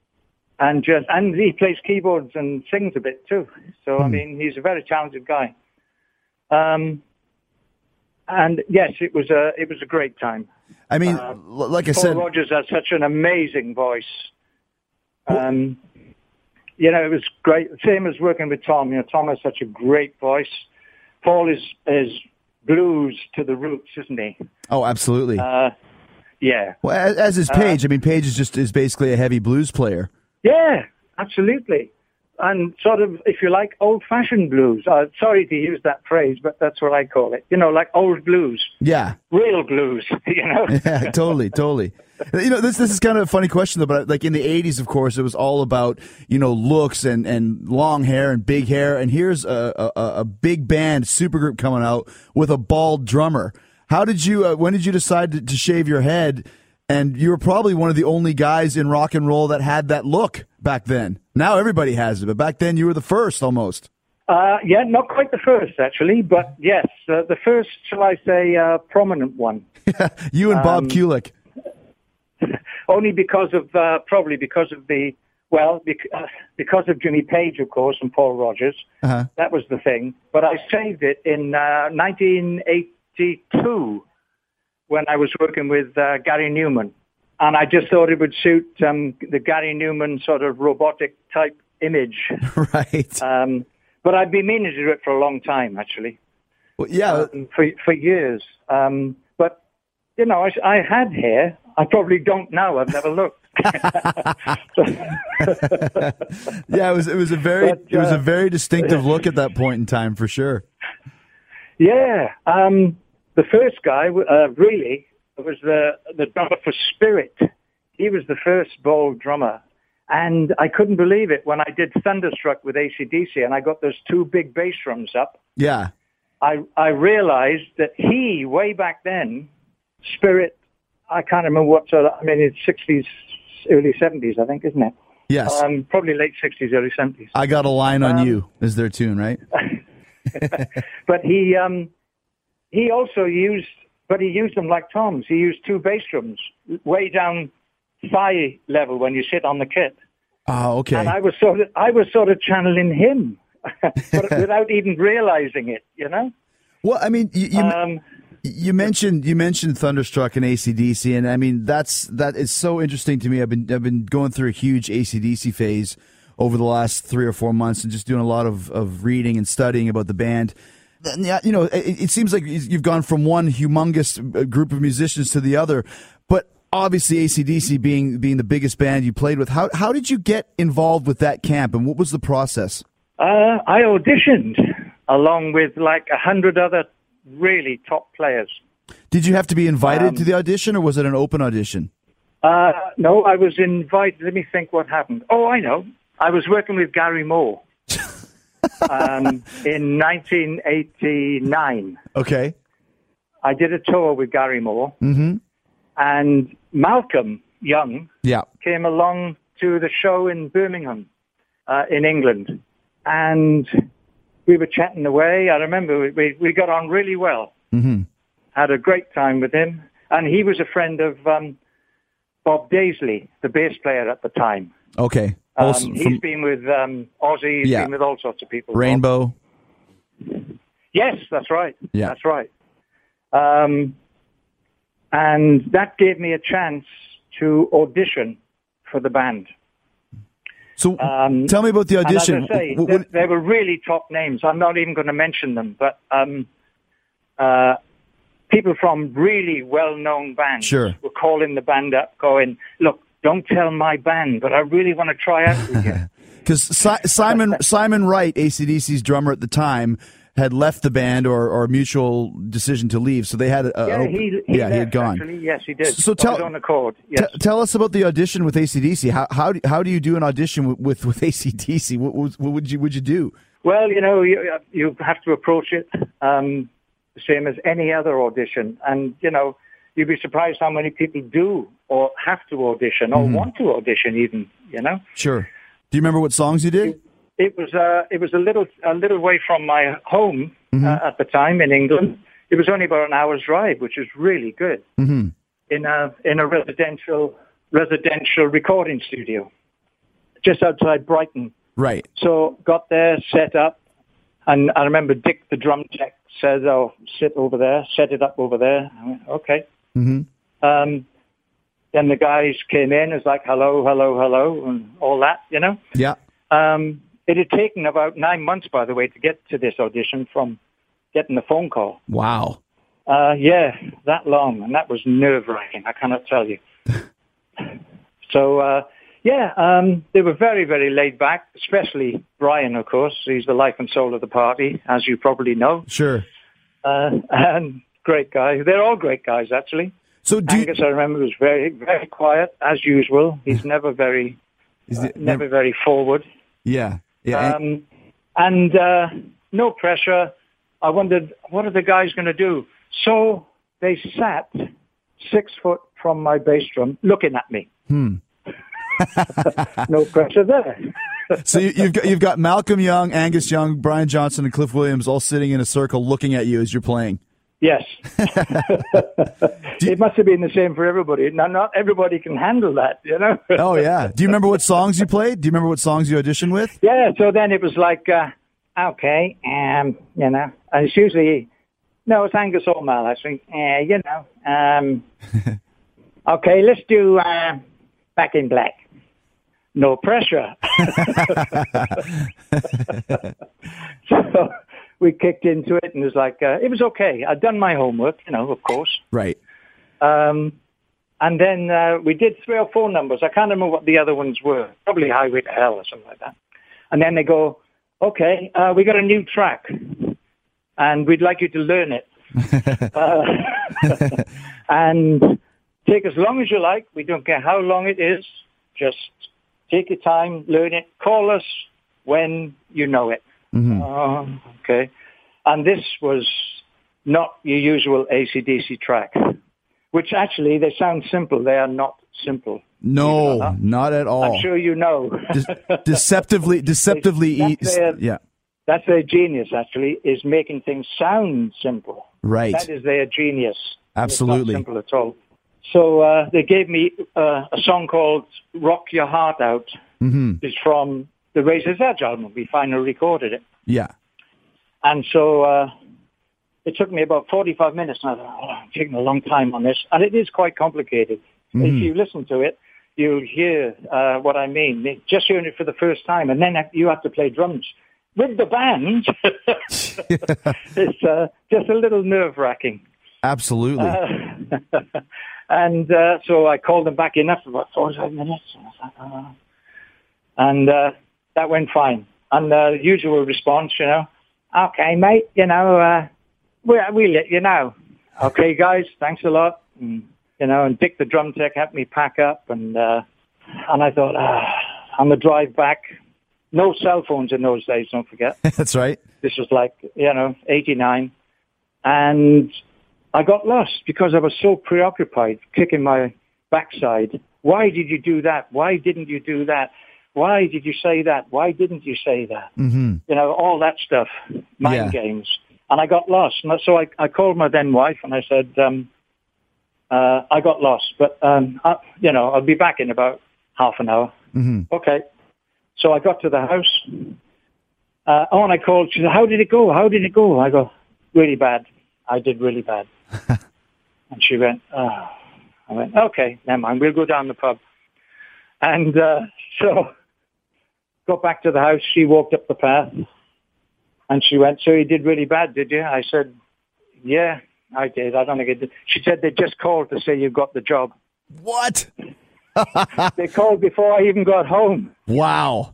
he plays keyboards and sings a bit too. So, I mean, he's a very talented guy. And yes, it was a great time. I mean, like I said, Paul Rogers has such an amazing voice. It was great. Same as working with Tom. Tom has such a great voice. Paul is blues to the roots, isn't he? Oh, absolutely. Yeah. Well, as is Page. I mean, Page is basically a heavy blues player. Yeah, absolutely. And sort of, if you like, old-fashioned blues. Sorry to use that phrase, but that's what I call it. Like old blues. Yeah. Real blues, Yeah, totally. This is kind of a funny question, though, but like in the 80s, of course, it was all about, looks and long hair and big hair. And here's a big band, supergroup coming out with a bald drummer. How did you, when did you decide to shave your head? And you were probably one of the only guys in rock and roll that had that look back then. Now everybody has it, but back then you were the first almost. Yeah, not quite the first, actually, but yes, the first, shall I say, prominent one. You and Bob Kulick. Only because of, probably because of the Well, because of Jimmy Page, of course, and Paul Rogers, that was the thing. But I saved it in 1982 when I was working with Gary Newman. And I just thought it would suit the Gary Newman sort of robotic type image. Right. But I've been meaning to do it for a long time, actually. Well, yeah. For years. But, you know, I had hair. I probably don't now. I've never looked. Yeah, it was a very distinctive look at that point in time, for sure. Yeah. The first guy, really, was the drummer for Spirit. He was the first bold drummer. And I couldn't believe it when I did Thunderstruck with AC/DC and I got those two big bass drums up. Yeah. I realized that he, way back then, Spirit, I can't remember what sort of, I mean, it's 60s, early 70s, I think, isn't it? Yes. Probably late 60s, early 70s. I Got a Line on You is their tune, right? But he also used, but he used them like toms. He used two bass drums way down thigh level when you sit on the kit. Oh, okay. And I was sort of channeling him, but without even realizing it, you know? Well, I mean, you mentioned Thunderstruck and AC/DC, and I mean that is so interesting to me. I've been going through a huge AC/DC phase over the last 3 or 4 months, and just doing a lot of reading and studying about the band. Yeah, you know, it seems like you've gone from one humongous group of musicians to the other, but obviously AC/DC being the biggest band you played with. How did you get involved with that camp, and what was the process? I auditioned along with like 100 other really top players. Did you have to be invited to the audition, or was it an open audition? No, I was invited. Let me think what happened. Oh, I know. I was working with Gary Moore in 1989. Okay. I did a tour with Gary Moore. Mm-hmm. And Malcolm Young came along to the show in Birmingham, in England. And we were chatting away. I remember we got on really well. Mm-hmm. Had a great time with him. And he was a friend of Bob Daisley, the bass player at the time. Okay. He's been with Ozzy. He's been with all sorts of people. Rainbow. Yes, that's right. Yeah. That's right. And that gave me a chance to audition for the band. So tell me about the audition. And as I say, they were really top names. I'm not even going to mention them, but people from really well-known bands were calling the band up, going, look, don't tell my band, but I really want to try out with you. Because Simon Wright, AC/DC's drummer at the time, had left the band or a mutual decision to leave, so they had he had gone. Actually, yes, he did. So tell on accord. Yes. Tell us about the audition with AC/DC. How do you do an audition with AC/DC? What would you do? Well, you know, you have to approach it the same as any other audition, and you know, you'd be surprised how many people do or have to audition or want to audition, even. You know. Sure. Do you remember what songs you did? It was a little way from my home at the time in England. It was only about an hour's drive, which was really good. Mm-hmm. In a residential recording studio, just outside Brighton. Right. So got there, set up, and I remember Dick, the drum tech, said, "Oh, sit over there, set it up over there." I went, okay. Mm-hmm. Then the guys came in. It's like hello, hello, hello, and all that, you know. Yeah. It had taken about 9 months, by the way, to get to this audition from getting the phone call. Wow. Yeah, that long, and that was nerve-wracking, I cannot tell you. So, they were very, very laid back, especially Brian, of course. He's the life and soul of the party, as you probably know. Sure. And great guy. They're all great guys, actually. So Angus, I remember, was very, very quiet, as usual. He's never very, never very forward. Yeah. And no pressure. I wondered, what are the guys going to do? So they sat 6 foot from my bass drum looking at me. No pressure there. So you've got Malcolm Young, Angus Young, Brian Johnson, and Cliff Williams all sitting in a circle looking at you as you're playing. Yes. It must have been the same for everybody. Now, not everybody can handle that, you know? Oh, yeah. Do you remember what songs you played? Do you remember what songs you auditioned with? Yeah, so then it was like, okay, you know, and it's usually, no, it's Angus O'Mall, actually. You know, okay, let's do Back in Black. No pressure. So we kicked into it, and it was like, it was okay. I'd done my homework, you know, of course. Right. And then we did 3 or 4 numbers. I can't remember what the other ones were. Probably Highway to Hell or something like that. And then they go, okay, we got a new track, and we'd like you to learn it. And take as long as you like. We don't care how long it is. Just take your time, learn it. Call us when you know it. Mm-hmm. Okay. And this was not your usual AC/DC track, which actually, they sound simple. They are not simple. No, not at all. I'm sure you know. Deceptively yeah. That's their genius, actually, is making things sound simple. Right. That is their genius. Absolutely. It's not simple at all. So they gave me a song called Rock Your Heart Out. Mm-hmm. It's from the Razor's Edge album. We finally recorded it. Yeah. And so it took me about 45 minutes. And I thought, I'm taking a long time on this. And it is quite complicated. Mm-hmm. If you listen to it, you'll hear what I mean. Just hearing it for the first time. And then you have to play drums with the band. It's just a little nerve-wracking. Absolutely. And so I called them back in after about 45 minutes. And that went fine. And the usual response, you know, okay, mate, you know, we'll let you know. Okay, guys, thanks a lot. And, you know, and Dick the drum tech helped me pack up. And I thought, on the drive back, no cell phones in those days, don't forget. That's right. This was like, you know, 89. And I got lost because I was so preoccupied kicking my backside. Why did you do that? Why didn't you do that? Why did you say that? Why didn't you say that? Mm-hmm. You know, all that stuff, mind games. And I got lost. And so I called my then wife and I said, I got lost, but, you know, I'll be back in about half an hour. Mm-hmm. Okay. So I got to the house. And I called. She said, how did it go? How did it go? I go, really bad. I did really bad. And she went, I went, okay, never mind. We'll go down the pub. And so got back to the house. She walked up the path. And she went, so you did really bad, did you? I said, yeah, I did. I don't think I did. She said, they just called to say you got the job. What? They called before I even got home. Wow.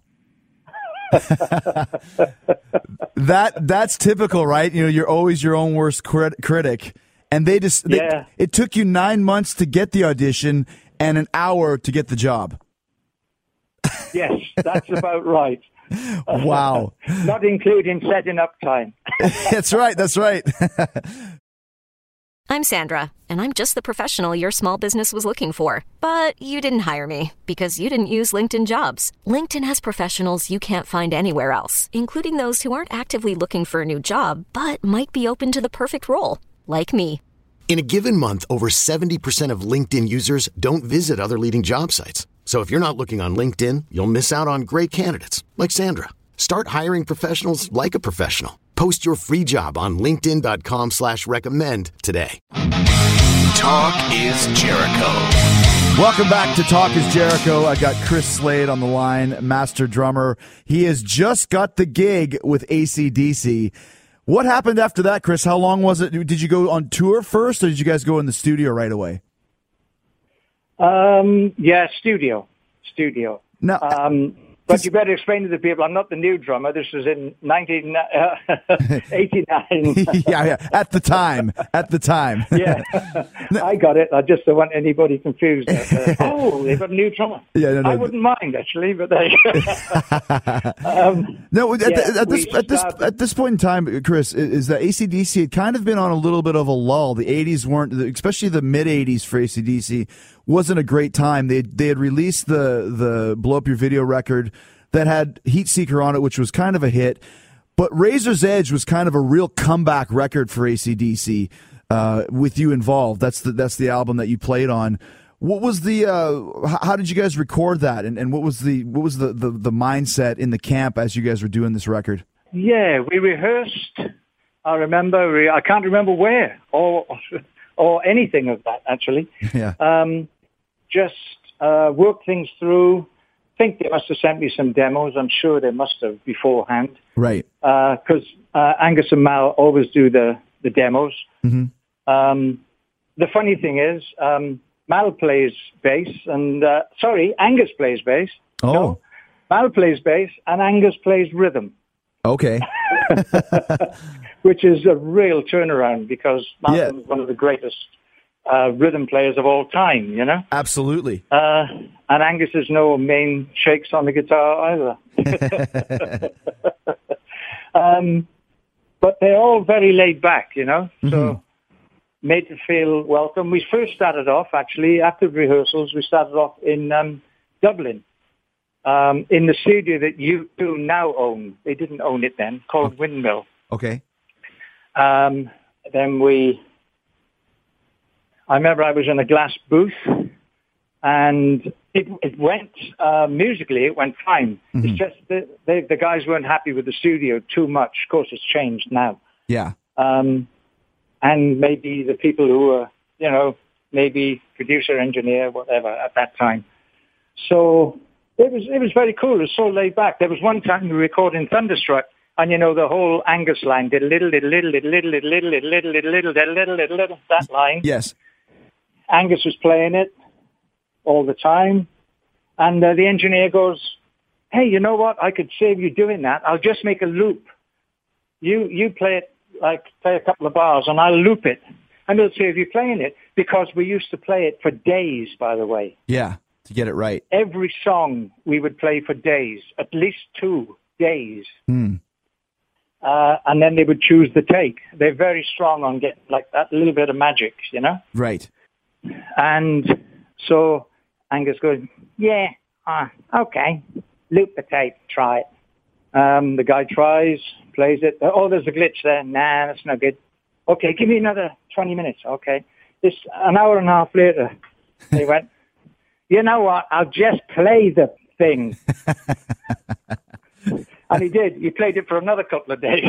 That's typical, right? You know, you're always your own worst critic. And it took you 9 months to get the audition and an hour to get the job. Yes, that's about right. Wow. Not including setting up time. That's right. That's right. I'm Sandra, and I'm just the professional your small business was looking for. But you didn't hire me because you didn't use LinkedIn Jobs. LinkedIn has professionals you can't find anywhere else, including those who aren't actively looking for a new job, but might be open to the perfect role, like me. In a given month, over 70% of LinkedIn users don't visit other leading job sites. So if you're not looking on LinkedIn, you'll miss out on great candidates like Sandra. Start hiring professionals like a professional. Post your free job on linkedin.com/recommend today. Talk is Jericho. Welcome back to Talk is Jericho. I got Chris Slade on the line, master drummer. He has just got the gig with AC/DC. What happened after that, Chris? How long was it? Did you go on tour first, or did you guys go in the studio right away? Yeah, studio. No. But you better explain to the people, I'm not the new drummer. This was in 1989. Yeah, at the time. Yeah, I got it. I just don't want anybody confused. Oh, they've got a new drummer. Yeah, no. I wouldn't mind, actually, but they... At this point in time, Chris, is that AC/DC had kind of been on a little bit of a lull. The 80s weren't, especially the mid-80s for AC/DC, wasn't a great time. They had released the Blow Up Your Video record that had Heat Seeker on it, which was kind of a hit. But Razor's Edge was kind of a real comeback record for AC/DC. with you involved. That's the album that you played on. What was the? How did you guys record that? And what was the mindset in the camp as you guys were doing this record? Yeah, we rehearsed. I remember. I can't remember where or anything of that actually. Yeah. Just work things through. I think they must have sent me some demos. I'm sure they must have beforehand. Right. Because Angus and Mal always do the demos. Mm-hmm. The funny thing is, Mal plays bass and Angus plays bass. Oh. No, Mal plays bass and Angus plays rhythm. Okay. Which is a real turnaround because Malcolm is one of the greatest rhythm players of all time, you know? Absolutely. And Angus is no main shakes on the guitar either. But they're all very laid back, you know? So made to feel welcome. We first started off, actually, after rehearsals, we started off in Dublin, in the studio that you two now own. They didn't own it then, called Windmill. Okay. Then I remember I was in a glass booth, and it went, musically, it went fine. Mm-hmm. It's just the guys weren't happy with the studio too much. Of course, it's changed now. Yeah. And maybe the people who were, you know, maybe producer, engineer, whatever, at that time. So it was very cool. It was so laid back. There was one time we were recording Thunderstruck, and you know the whole Angus line did little, that line. Yes. Angus was playing it all the time, and the engineer goes, "Hey, you know what? I could save you doing that. I'll just make a loop. You play it, like play a couple of bars, and I'll loop it, and it'll save you playing it because we used to play it for days. By the way, yeah, to get it right. Every song we would play for days, at least 2 days." And then they would choose the take. They're very strong on getting like that little bit of magic, you know? Right. And so Angus goes, "Yeah, okay, loop the tape, try it." The guy tries, plays it. "Oh, there's a glitch there. Nah, that's no good. Okay, give me another 20 minutes. Okay." An hour and a half later, he went, "You know what? I'll just play the thing." And he did. He played it for another couple of days.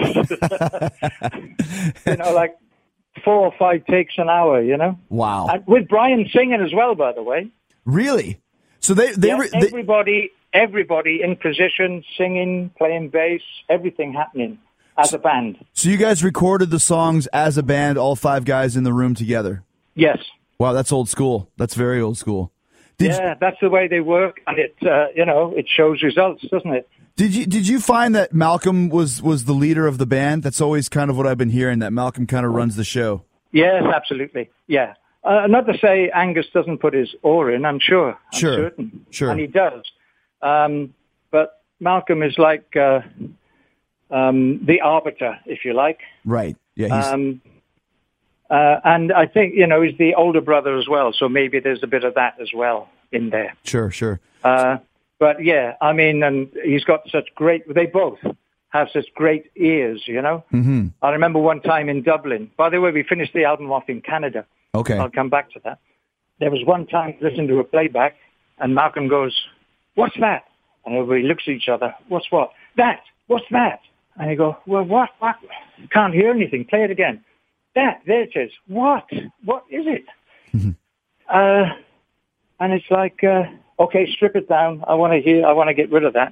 You know, like 4 or 5 takes an hour, you know? Wow. And with Brian singing as well, by the way. Really? So everybody in position, singing, playing bass, everything happening as a band. So you guys recorded the songs as a band, all 5 guys in the room together? Yes. Wow, that's old school. That's very old school. That's the way they work, and it, you know, it shows results, doesn't it? Did you find that Malcolm was the leader of the band? That's always kind of what I've been hearing, that Malcolm kind of runs the show. Yes, absolutely. Yeah. Not to say Angus doesn't put his oar in, I'm sure. I'm certain. Sure. And he does. But Malcolm is like the arbiter, if you like. Right. Yeah. And I think, you know, he's the older brother as well, so maybe there's a bit of that as well in there. Sure. But yeah, I mean, and he's got they both have such great ears, you know? Mm-hmm. I remember one time in Dublin. By the way, we finished the album off in Canada. Okay. I'll come back to that. There was one time listening to a playback, and Malcolm goes, "What's that?" And everybody looks at each other. "What's what?" "That. What's that?" And you go, "Well, what? Can't hear anything. Play it again." "That. There it is." "What? What is it?" Mm-hmm. And it's like, okay, strip it down. I want to get rid of that.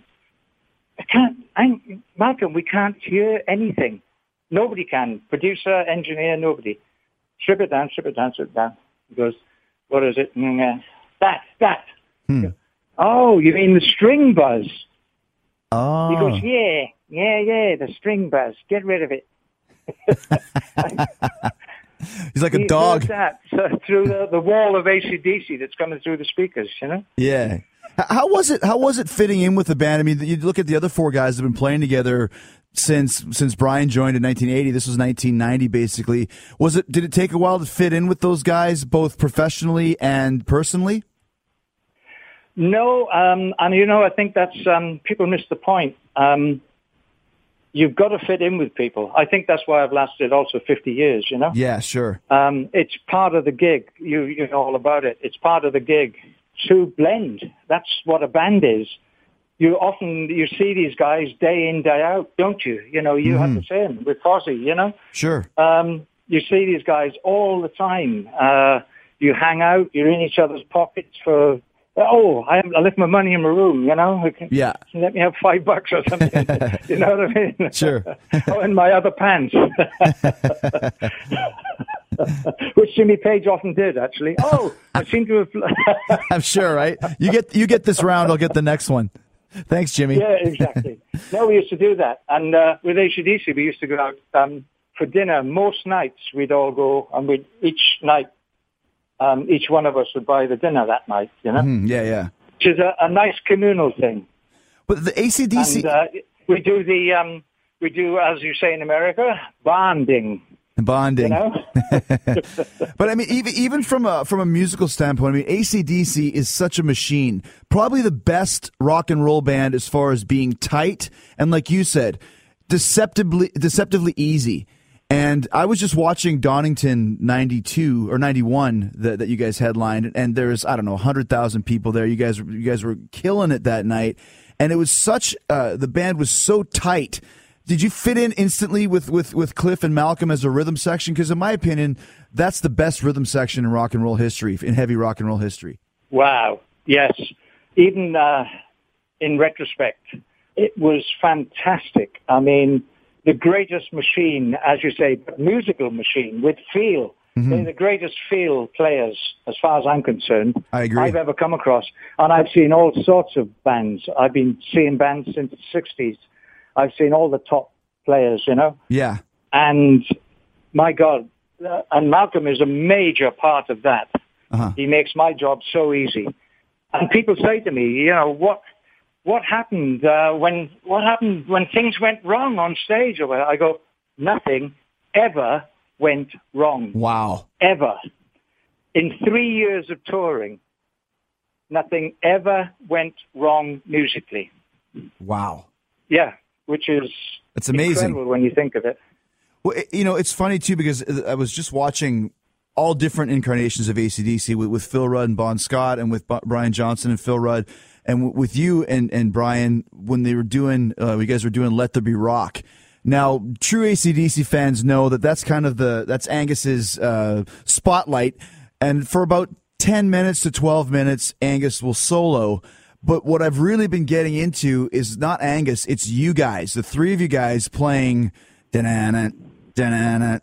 Malcolm, we can't hear anything. Nobody can. Producer, engineer, nobody. Strip it down. He goes, "What is it?" That. "Oh, you mean the string buzz?" Oh. He goes, yeah, the string buzz. Get rid of it. He's like a dog. He heard that through the wall of AC/DC that's coming through the speakers, you know? Yeah. How was it fitting in with the band? I mean, you look at the other 4 guys that have been playing together since Brian joined in 1980. This was 1990, basically. Did it take a while to fit in with those guys, both professionally and personally? No, and you know, I think that's people miss the point. you've got to fit in with people. I think that's why I've lasted also 50 years, you know? Yeah, sure. It's part of the gig. You know all about it. It's part of the gig to blend. That's what a band is. You see these guys day in, day out, don't you? You know, you have the same with Fozzy, you know? Sure. You see these guys all the time. You hang out, you're in each other's pockets for, I left my money in my room, you know? Yeah. Let me have $5 or something. You know what I mean? Sure. In my other pants. Which Jimmy Page often did, actually. I seem to have... I'm sure, right? You get this round, I'll get the next one. Thanks, Jimmy. Yeah, exactly. No, we used to do that. And with AC/DC, we used to go out for dinner. Most nights we'd all go, and each each one of us would buy the dinner that night, you know? Yeah. Which is a nice communal thing. But the AC/DC... And, we do, as you say in America, bonding. Bonding. You know? But I mean, even from a musical standpoint, I mean, AC/DC is such a machine. Probably the best rock and roll band as far as being tight and, like you said, deceptively easy. And I was just watching Donington 92 or 91 that you guys headlined, and there's, I don't know, 100,000 people there. You guys were killing it that night, and it was such the band was so tight. Did you fit in instantly with Cliff and Malcolm as a rhythm section? Because in my opinion, that's the best rhythm section in rock and roll history, in heavy rock and roll history. Wow. Yes. Even in retrospect, it was fantastic. I mean, the greatest machine, as you say, musical machine with feel. They're the greatest feel players, as far as I'm concerned, I agree. I've ever come across. And I've seen all sorts of bands. I've been seeing bands since the 60s. I've seen all the top players, you know? Yeah. And my God, and Malcolm is a major part of that. He makes my job so easy. And people say to me, you know, what happened when things went wrong on stage? I go, nothing ever went wrong. Wow. Ever. In 3 years of touring, nothing ever went wrong musically. Wow. Yeah, which is it's amazing incredible when you think of it. Well, you know, it's funny, too, because I was just watching all different incarnations of AC/DC with Phil Rudd and Bon Scott and with Brian Johnson and Phil Rudd. And with you and Brian, when they were doing, you guys were doing Let There Be Rock. Now, true AC/DC fans know that's kind of that's Angus's spotlight. And for about 10 minutes to 12 minutes, Angus will solo. But what I've really been getting into is not Angus, it's you guys, the three of you guys playing da-na-na, da-na-na,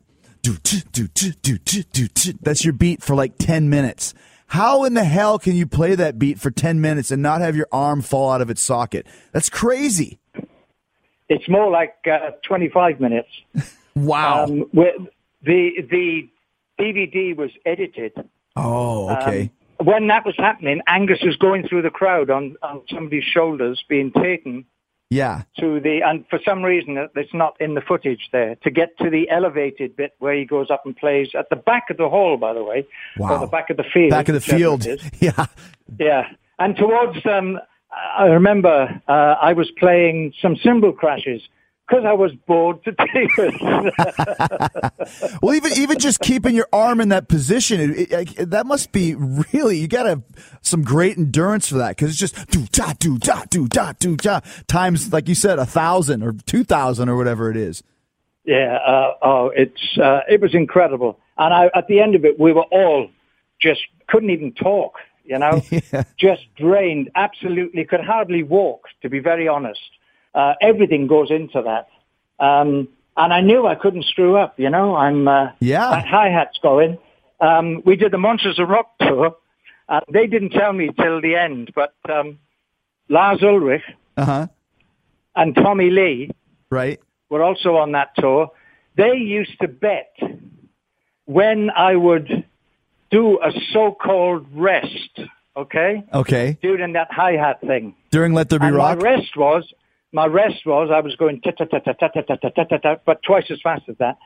that's your beat for like 10 minutes. How in the hell can you play that beat for 10 minutes and not have your arm fall out of its socket? That's crazy. It's more like 25 minutes. Wow. The DVD was edited. Oh, okay. When that was happening, Angus was going through the crowd on somebody's shoulders, being taken. Yeah. And for some reason, it's not in the footage there, to get to the elevated bit where he goes up and plays at the back of the hall, by the way. Wow. Or the back of the field. Back of the field. Yeah. Yeah. And towards, I remember I was playing some cymbal crashes because I was bored to tears. Well, even just keeping your arm in that position, that must be really, you got to have some great endurance for that, because it's just do-da, do-da, do-da, do-da, times, like you said, 1,000 or 2,000 or whatever it is. Yeah, it was incredible. And at the end of it, we were all just couldn't even talk, you know, just drained, absolutely could hardly walk, to be very honest. Everything goes into that. And I knew I couldn't screw up, you know. That hi-hat's going. We did the Monsters of Rock tour. They didn't tell me till the end, but Lars Ulrich and Tommy Lee were also on that tour. They used to bet when I would do a so-called rest, okay? Okay. Doing that hi-hat thing. During Let There Be Rock? My rest was I was going ta-ta-ta-ta-ta-ta-ta-ta-ta-ta, but twice as fast as that.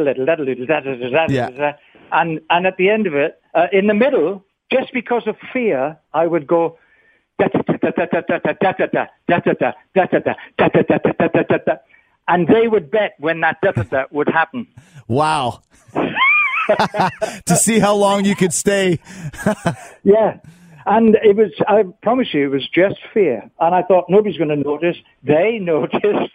And at the end of it, in the middle, just because of fear, I would go And they would bet when that da-da-da would happen. Wow. To see how long you could stay. Yeah. And it was, I promise you, it was just fear. And I thought, nobody's going to notice. They noticed.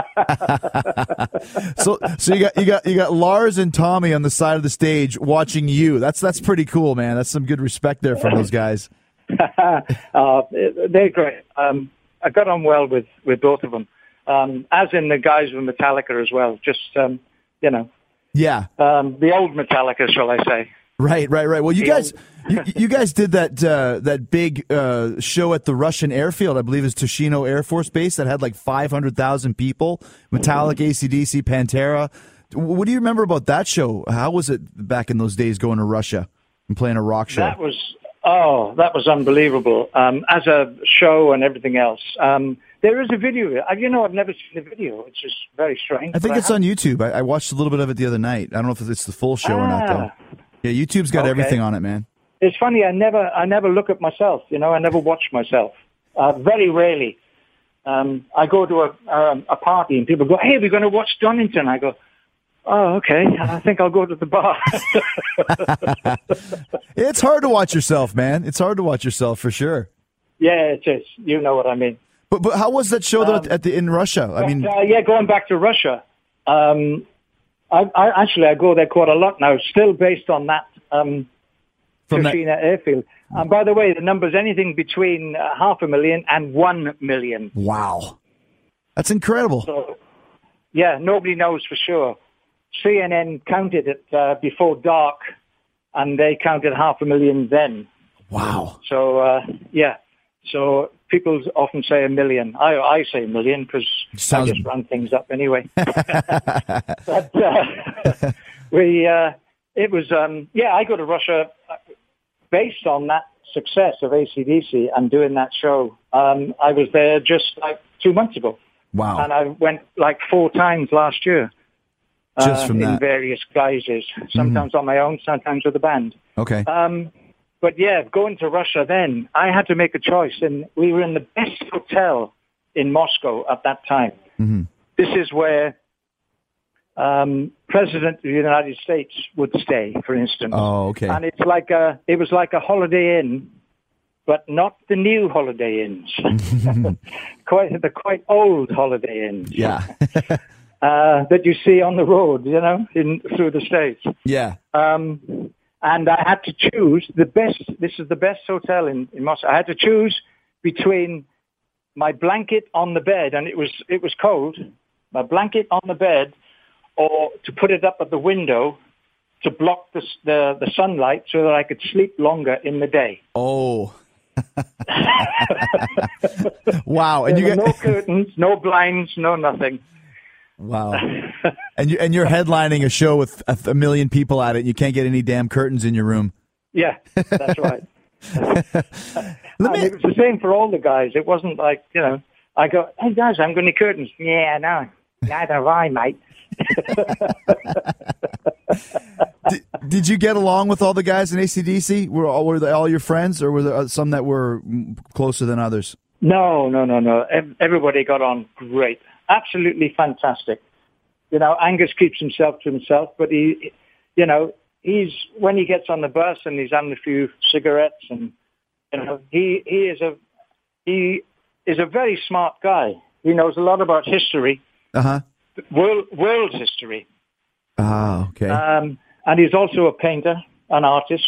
So you got Lars and Tommy on the side of the stage watching you. That's pretty cool, man. That's some good respect there from those guys. They're great. I got on well with both of them. As in the guys with Metallica as well. Just, Yeah. The old Metallica, shall I say. Right. Well, you guys did that big show at the Russian airfield, I believe is Tushino Air Force Base, that had like 500,000 people, Metallica, AC/DC, Pantera. What do you remember about that show? How was it back in those days going to Russia and playing a rock show? That was unbelievable. As a show and everything else. There is a video. I've never seen the video. It's just very strange. I think it's on YouTube. I watched a little bit of it the other night. I don't know if it's the full show or not, though. Yeah, YouTube's got everything on it, man. It's funny. I never look at myself. I never watch myself. Very rarely. I go to a party and people go, "Hey, we're going to watch Donington." I go, "Oh, okay. I think I'll go to the bar." It's hard to watch yourself, man. It's hard to watch yourself for sure. Yeah, it is. You know what I mean. But how was that show in Russia? Going back to Russia. I go there quite a lot now, still based on that Tushino airfield. And by the way, the number's anything between 500,000 and 1 million. Wow. That's incredible. So, yeah, nobody knows for sure. CNN counted it before dark, and they counted 500,000 then. Wow. So, So people often say 1 million. I say 1 million because I just run things up anyway. But I go to Russia based on that success of AC/DC and doing that show. I was there just like 2 months ago. Wow. And I went like 4 times last year. Just from that. In various guises, sometimes on my own, sometimes with a band. Okay. But yeah, going to Russia then, I had to make a choice, and we were in the best hotel in Moscow at that time. Mm-hmm. This is where President of the United States would stay, for instance. Oh, okay. And it was like a Holiday Inn, but not the new Holiday Inns. the quite old Holiday Inns. Yeah. That you see on the road, through the States. Yeah. And I had to choose the best. This is the best hotel in Moscow. I had to choose between my blanket on the bed, and it was cold. My blanket on the bed, or to put it up at the window to block the sunlight so that I could sleep longer in the day. Oh. Wow! And you got no curtains, no blinds, no nothing. Wow. And you're headlining a show with 1 million people at it, and you can't get any damn curtains in your room. Yeah, that's right. It was the same for all the guys. It wasn't like, I go, "Hey guys, I'm going to curtains." "Yeah, no, neither have I, mate." Did you get along with all the guys in AC/DC? Were they all your friends, or were there some that were closer than others? No. Everybody got on great. Absolutely fantastic. Angus keeps himself to himself, but he's when he gets on the bus and he's having a few cigarettes, and he is a very smart guy. He knows a lot about history, world history. Ah, okay. And he's also a painter, an artist.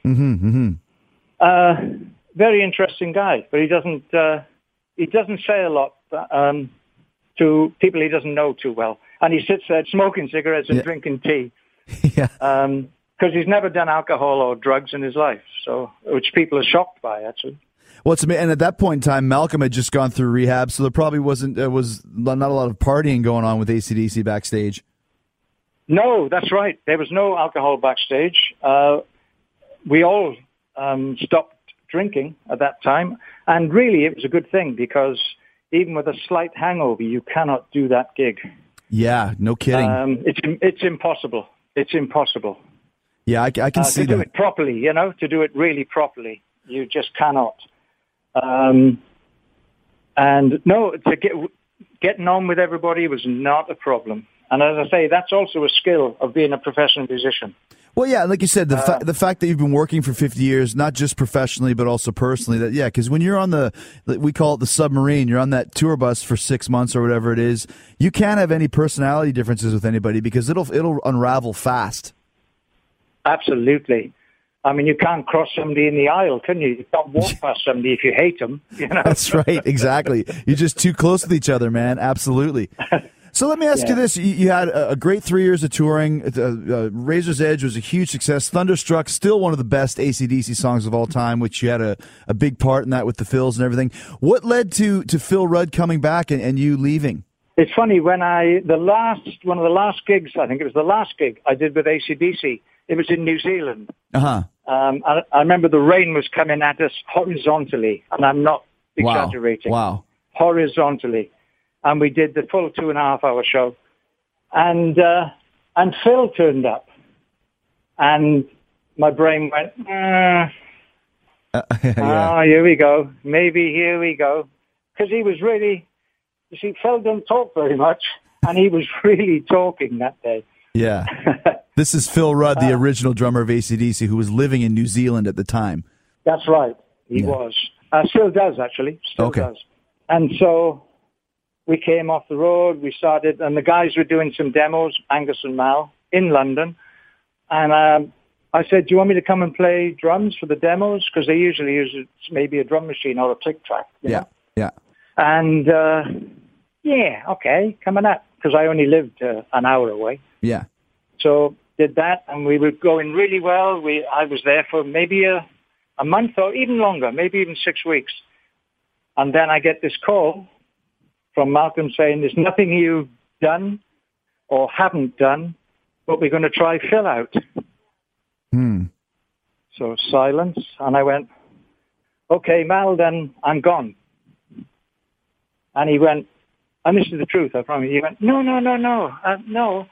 Very interesting guy, but he doesn't say a lot to people he doesn't know too well. And he sits there smoking cigarettes and drinking tea. Yeah. Because he's never done alcohol or drugs in his life, which people are shocked by, actually. Well, and at that point in time, Malcolm had just gone through rehab, so there was not a lot of partying going on with AC/DC backstage. No, that's right. There was no alcohol backstage. We all stopped drinking at that time, and really it was a good thing, because even with a slight hangover, you cannot do that gig. Yeah, no kidding. It's impossible. It's impossible. Yeah, I can see that. To do it properly, to do it really properly, you just cannot. And no, getting on with everybody was not a problem. And as I say, that's also a skill of being a professional musician. Well, yeah, like you said, the fact that you've been working for 50 years, not just professionally, but also personally, because when you're on we call it the submarine, you're on that tour bus for 6 months or whatever it is, you can't have any personality differences with anybody because it'll unravel fast. Absolutely. I mean, you can't cross somebody in the aisle, can you? You can't walk past somebody if you hate them. You know? That's right, exactly. You're just too close with each other, man. Absolutely. So let me ask you this. You had a great 3 years of touring. Razor's Edge was a huge success. Thunderstruck, still one of the best AC/DC songs of all time, which you had a big part in that with the Phils and everything. What led to Phil Rudd coming back and you leaving? It's funny, when one of the last gigs, I think it was the last gig I did with AC/DC, it was in New Zealand. Uh-huh. I remember the rain was coming at us horizontally, and I'm not exaggerating. Wow. Horizontally. And we did the full 2.5-hour show. And Phil turned up. And my brain went, here we go. Maybe here we go. Because he was really, you see, Phil didn't talk very much. And he was really talking that day. Yeah. This is Phil Rudd, the original drummer of AC/DC, who was living in New Zealand at the time. That's right. He was. Still does, actually. Still does. And so we came off the road, we started, and the guys were doing some demos, Angus and Mal, in London. And I said, do you want me to come and play drums for the demos? Because they usually use maybe a drum machine or a click track. You know? Yeah. And, okay, coming up. Because I only lived an hour away. Yeah. So did that, and we were going really well. I was there for maybe a month or even longer, maybe even 6 weeks. And then I get this call from Malcolm saying, there's nothing you've done or haven't done, but we're going to try Phil out. So silence, and I went, okay, Mal, then I'm gone. And he went, and this is the truth, I promise. He went, no. No.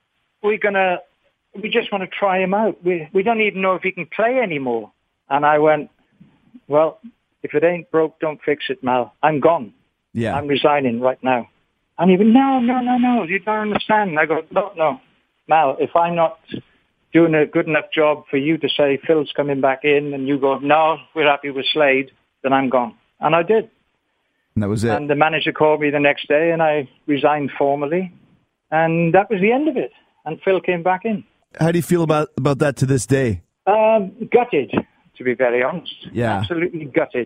We just want to try him out. We don't even know if he can play anymore. And I went, well, if it ain't broke, don't fix it, Mal. I'm gone. Yeah. I'm resigning right now. And he went, no, you don't understand. And I go, no, Mal, if I'm not doing a good enough job for you to say Phil's coming back in, and you go, no, we're happy with Slade, then I'm gone. And I did. And that was it. And the manager called me the next day, and I resigned formally. And that was the end of it. And Phil came back in. How do you feel about that to this day? Gutted, to be very honest. Yeah. Absolutely gutted.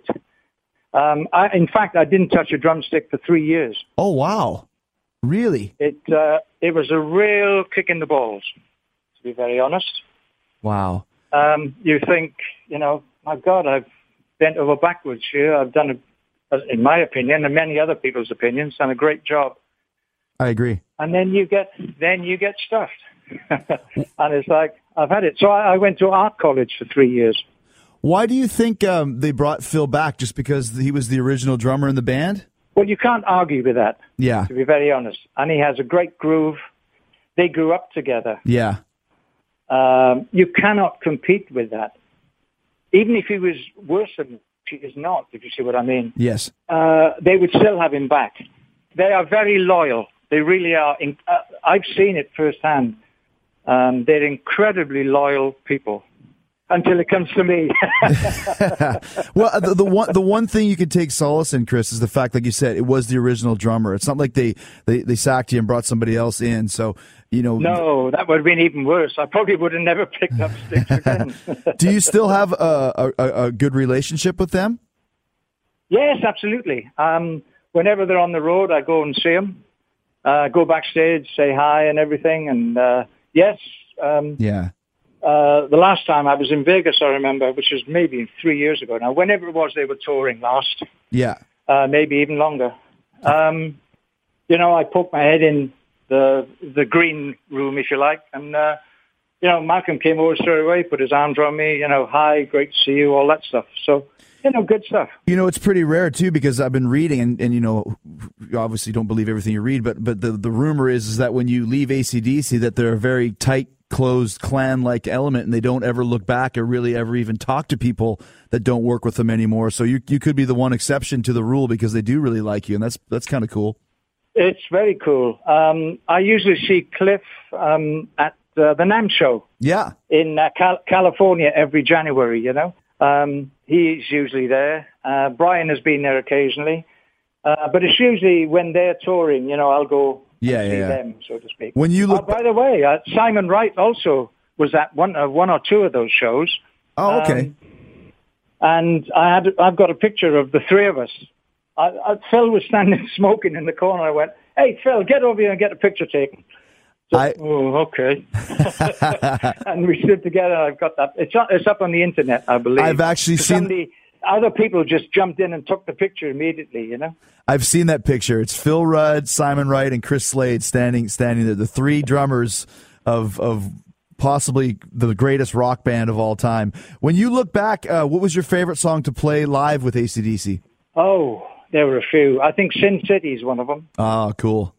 In fact, I didn't touch a drumstick for 3 years. Oh, wow. Really? It was a real kick in the balls, to be very honest. Wow. You think, my God, I've bent over backwards here. I've done, in my opinion, and many other people's opinions, done a great job. I agree. And then you get stuffed. And it's like, I've had it. So I went to art college for 3 years. Why do you think they brought Phil back? Just because he was the original drummer in the band? Well, you can't argue with that, yeah, to be very honest. And he has a great groove. They grew up together. Yeah. You cannot compete with that. Even if he was worse than he is not, if you see what I mean. Yes. They would still have him back. They are very loyal. They really are. I've seen it firsthand. They're incredibly loyal people. Until it comes to me. Well, the one thing you can take solace in, Chris, is the fact, like you said, it was the original drummer. It's not like they sacked you and brought somebody else in. So, No, that would have been even worse. I probably would have never picked up sticks again. Do you still have a good relationship with them? Yes, absolutely. Whenever they're on the road, I go and see them. Go backstage, say hi and everything. And yes. Yeah. The last time I was in Vegas, I remember, which was maybe 3 years ago now, whenever it was they were touring last. Yeah. Maybe even longer. I poked my head in the green room, if you like, and, Malcolm came over straight away, put his arms around me, hi, great to see you, all that stuff. So, good stuff. It's pretty rare, too, because I've been reading, and you obviously don't believe everything you read, but the rumor is that when you leave AC/DC, that they're a very tight, closed clan-like element, and they don't ever look back or really ever even talk to people that don't work with them anymore. So you could be the one exception to the rule because they do really like you, and that's kind of cool. It's very cool. I usually see Cliff at the NAMM show. Yeah. In California every January, you know. He's usually there. Brian has been there occasionally. But it's usually when they're touring, you know, I'll go see them, so to speak. When you look... by the way, Simon Wright also was at one or two of those shows. Oh, okay. And I've got a picture of the three of us. Phil was standing smoking in the corner. I went, "Hey, Phil, get over here and get a picture taken." So, okay. And we stood together. I've got that. It's up on the internet, I believe. I've actually seen... Other people just jumped in and took the picture immediately, you know? I've seen that picture. It's Phil Rudd, Simon Wright, and Chris Slade standing there. The three drummers of possibly the greatest rock band of all time. When you look back, what was your favorite song to play live with AC/DC? Oh, there were a few. I think Sin City is one of them. Oh, cool.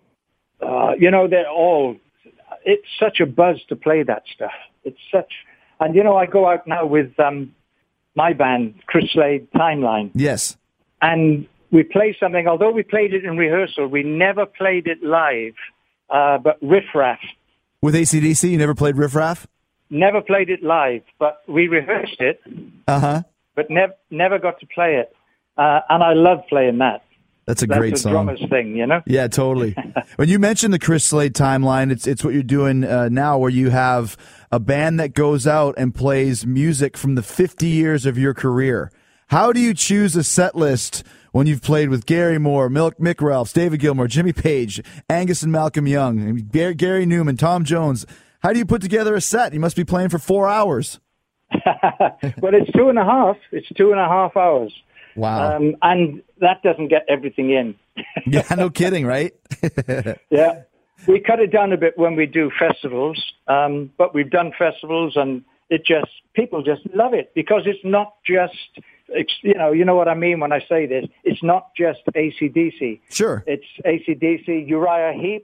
You know, it's such a buzz to play that stuff. And you know, I go out now with my band, Chris Slade Timeline. Yes. And we play something, although we played it in rehearsal, we never played it live, but Riff Raff. With AC/DC, you never played Riff Raff? Never played it live, but we rehearsed it. Uh-huh. But never got to play it. And I love playing that. That's a great song. That's a drummer's thing, you know? Yeah, totally. When you mentioned the Chris Slade Timeline, it's what you're doing now, where you have a band that goes out and plays music from the 50 years of your career. How do you choose a set list when you've played with Gary Moore, Mick Ralphs, David Gilmour, Jimmy Page, Angus and Malcolm Young, Gary Newman, Tom Jones? How do you put together a set? You must be playing for 4 hours. Well, it's 2.5. It's 2.5 hours. Wow. And that doesn't get everything in. Yeah, no kidding, right? Yeah. We cut it down a bit when we do festivals, but we've done festivals and people just love it because it's not just, you know what I mean when I say this. It's not just AC/DC. Sure. It's AC/DC, Uriah Heep,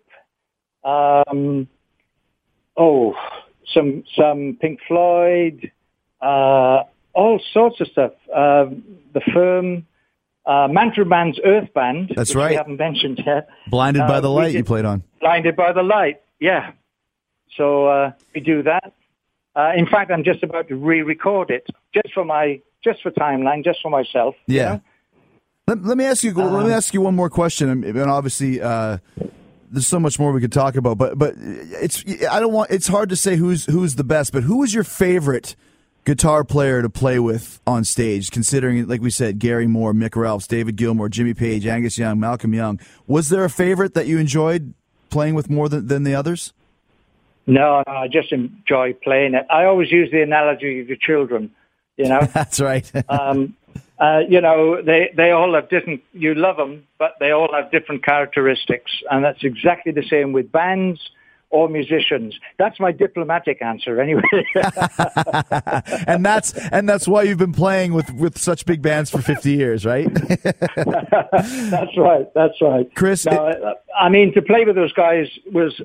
some Pink Floyd, all sorts of stuff. The Firm, Mantra Band's Earth Band, that's which right. we haven't mentioned yet. Blinded by the Light you played on. Blinded by the Light, yeah. So we do that. In fact, I'm just about to re-record it just for Timeline, just for myself. Yeah. You know? Let me ask you. Let me ask you one more question. And obviously, there's so much more we could talk about. But it's hard to say who's the best. But who was your favorite guitar player to play with on stage, considering, like we said, Gary Moore, Mick Ralphs, David Gilmour, Jimmy Page, Angus Young, Malcolm Young? Was there a favorite that you enjoyed playing with more than the others? No, I just enjoy playing it. I always use the analogy of your children, you know? That's right. You know, they all have different, you love them, but they all have different characteristics. And that's exactly the same with bands or musicians. That's my diplomatic answer anyway. and that's why you've been playing with such big bands for 50 years, right? That's right. Chris, I mean, to play with those guys was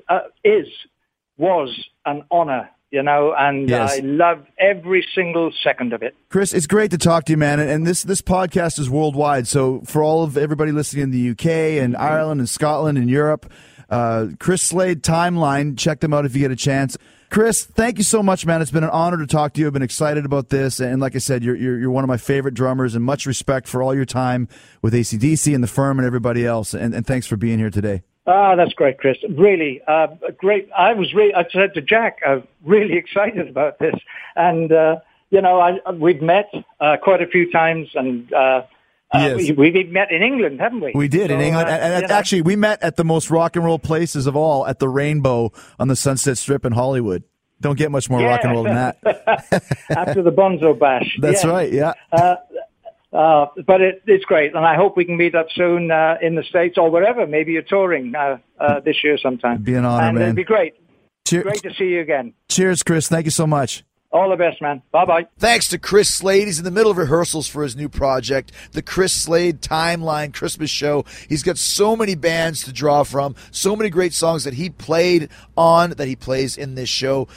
an honor, you know, and yes. I loved every single second of it. Chris, it's great to talk to you, man. And this podcast is worldwide. So for all of everybody listening in the UK and Ireland and Scotland and Europe, Chris Slade Timeline, check them out if you get a chance. Chris, thank you so much, man. It's been an honor to talk to you. I've been excited about this, and like I said, you're one of my favorite drummers, and much respect for all your time with AC/DC and the Firm and everybody else. And thanks for being here today. That's great, Chris. Really great. I said to Jack, I'm really excited about this, and you know, we've met quite a few times, and. Yes. We've met in England, haven't we? We did, in England. And actually, we met at the most rock and roll places of all, at the Rainbow on the Sunset Strip in Hollywood. Don't get much more rock and roll than that. After the Bonzo Bash. That's right, yeah. But it's great, and I hope we can meet up soon in the States or wherever. Maybe you're touring this year sometime. It'd be an honor, man. It'd be great. Great to see you again. Cheers, Chris. Thank you so much. All the best, man. Bye-bye. Thanks to Chris Slade. He's in the middle of rehearsals for his new project, the Chris Slade Timeline Christmas Show. He's got so many bands to draw from, so many great songs that he played on that he plays in this show.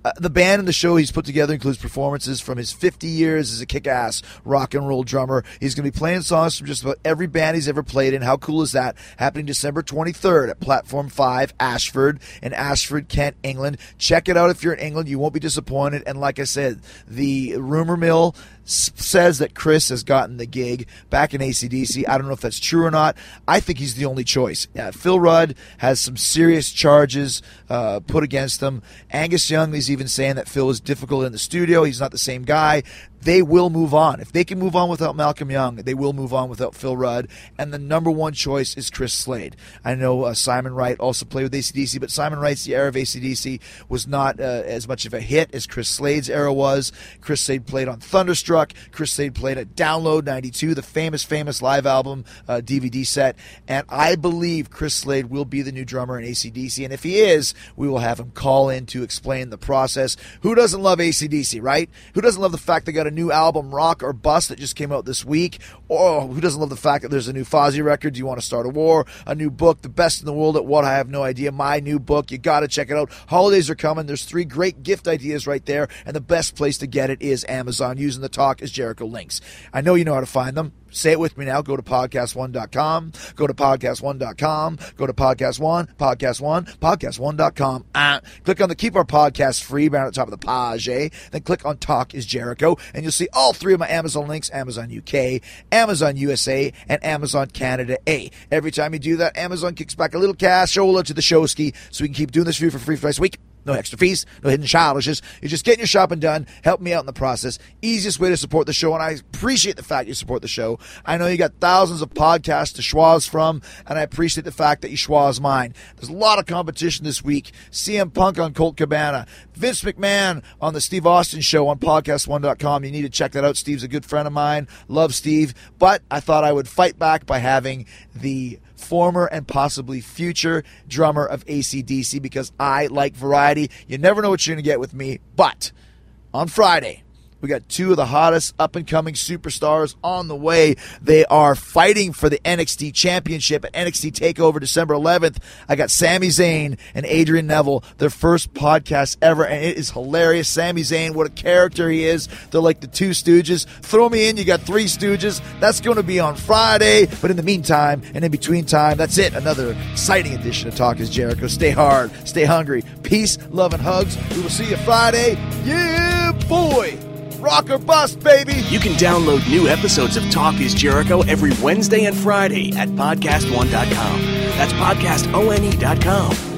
The band and the show he's put together includes performances from his 50 years as a kick-ass rock and roll drummer. He's going to be playing songs from just about every band he's ever played in. How cool is that? Happening December 23rd at Platform 5, Ashford, in Ashford, Kent, England. Check it out if you're in England. You won't be disappointed. And like I said, the rumor mill says that Chris has gotten the gig back in AC/DC. I don't know if that's true or not. I think he's the only choice. Phil Rudd has some serious charges put against him. Angus Young is even saying that Phil is difficult in the studio. He's not the same guy. They will move on. If they can move on without Malcolm Young, they will move on without Phil Rudd. And the number one choice is Chris Slade. I know Simon Wright also played with AC/DC, but Simon Wright's the era of AC/DC was not as much of a hit as Chris Slade's era was. Chris Slade played on Thunderstruck. Chris Slade played at Download 92, the famous live album DVD set. And I believe Chris Slade will be the new drummer in AC/DC. And if he is, we will have him call in to explain the process. Who doesn't love AC/DC, right? Who doesn't love the fact they got a new album, Rock or Bust, that just came out this week? Or who doesn't love the fact that there's a new Fozzy record, Do You Want to Start a War? A new book, The Best in the World at What? I Have No Idea. My new book. You got to check it out. Holidays are coming. There's 3 great gift ideas right there, and the best place to get it is Amazon using the Talk is Jericho links. I know you know how to find them. Say it with me now. Go to podcast1.com. Go to podcast1.com. Go to podcast1.com. Click on the Keep Our Podcast Free banner at the top of the page. Then click on Talk is Jericho, and you'll see all 3 of my Amazon links: Amazon UK, Amazon USA, and Amazon Canada A. Every time you do that, Amazon kicks back a little cash to the showski, so we can keep doing this for you for free twice a week. No extra fees, no hidden charges. You're just getting your shopping done, helping me out in the process. Easiest way to support the show, and I appreciate the fact you support the show. I know you got thousands of podcasts to schwaz from, and I appreciate the fact that you schwaz mine. There's a lot of competition this week. CM Punk on Colt Cabana. Vince McMahon on the Steve Austin Show on podcast1.com. You need to check that out. Steve's a good friend of mine. Love Steve. But I thought I would fight back by having the former and possibly future drummer of AC/DC, because I like variety. You never know what you're going to get with me. But on Friday, we got 2 of the hottest up-and-coming superstars on the way. They are fighting for the NXT Championship at NXT TakeOver December 11th. I got Sami Zayn and Adrian Neville, their first podcast ever, and it is hilarious. Sami Zayn, what a character he is. They're like the 2 Stooges. Throw me in, you got 3 Stooges. That's going to be on Friday. But in the meantime, and in between time, that's it. Another exciting edition of Talk is Jericho. Stay hard, stay hungry. Peace, love, and hugs. We will see you Friday. Yeah, boy! Rock or bust, baby! You can download new episodes of Talk is Jericho every Wednesday and Friday at podcast1.com. That's podcastone.com.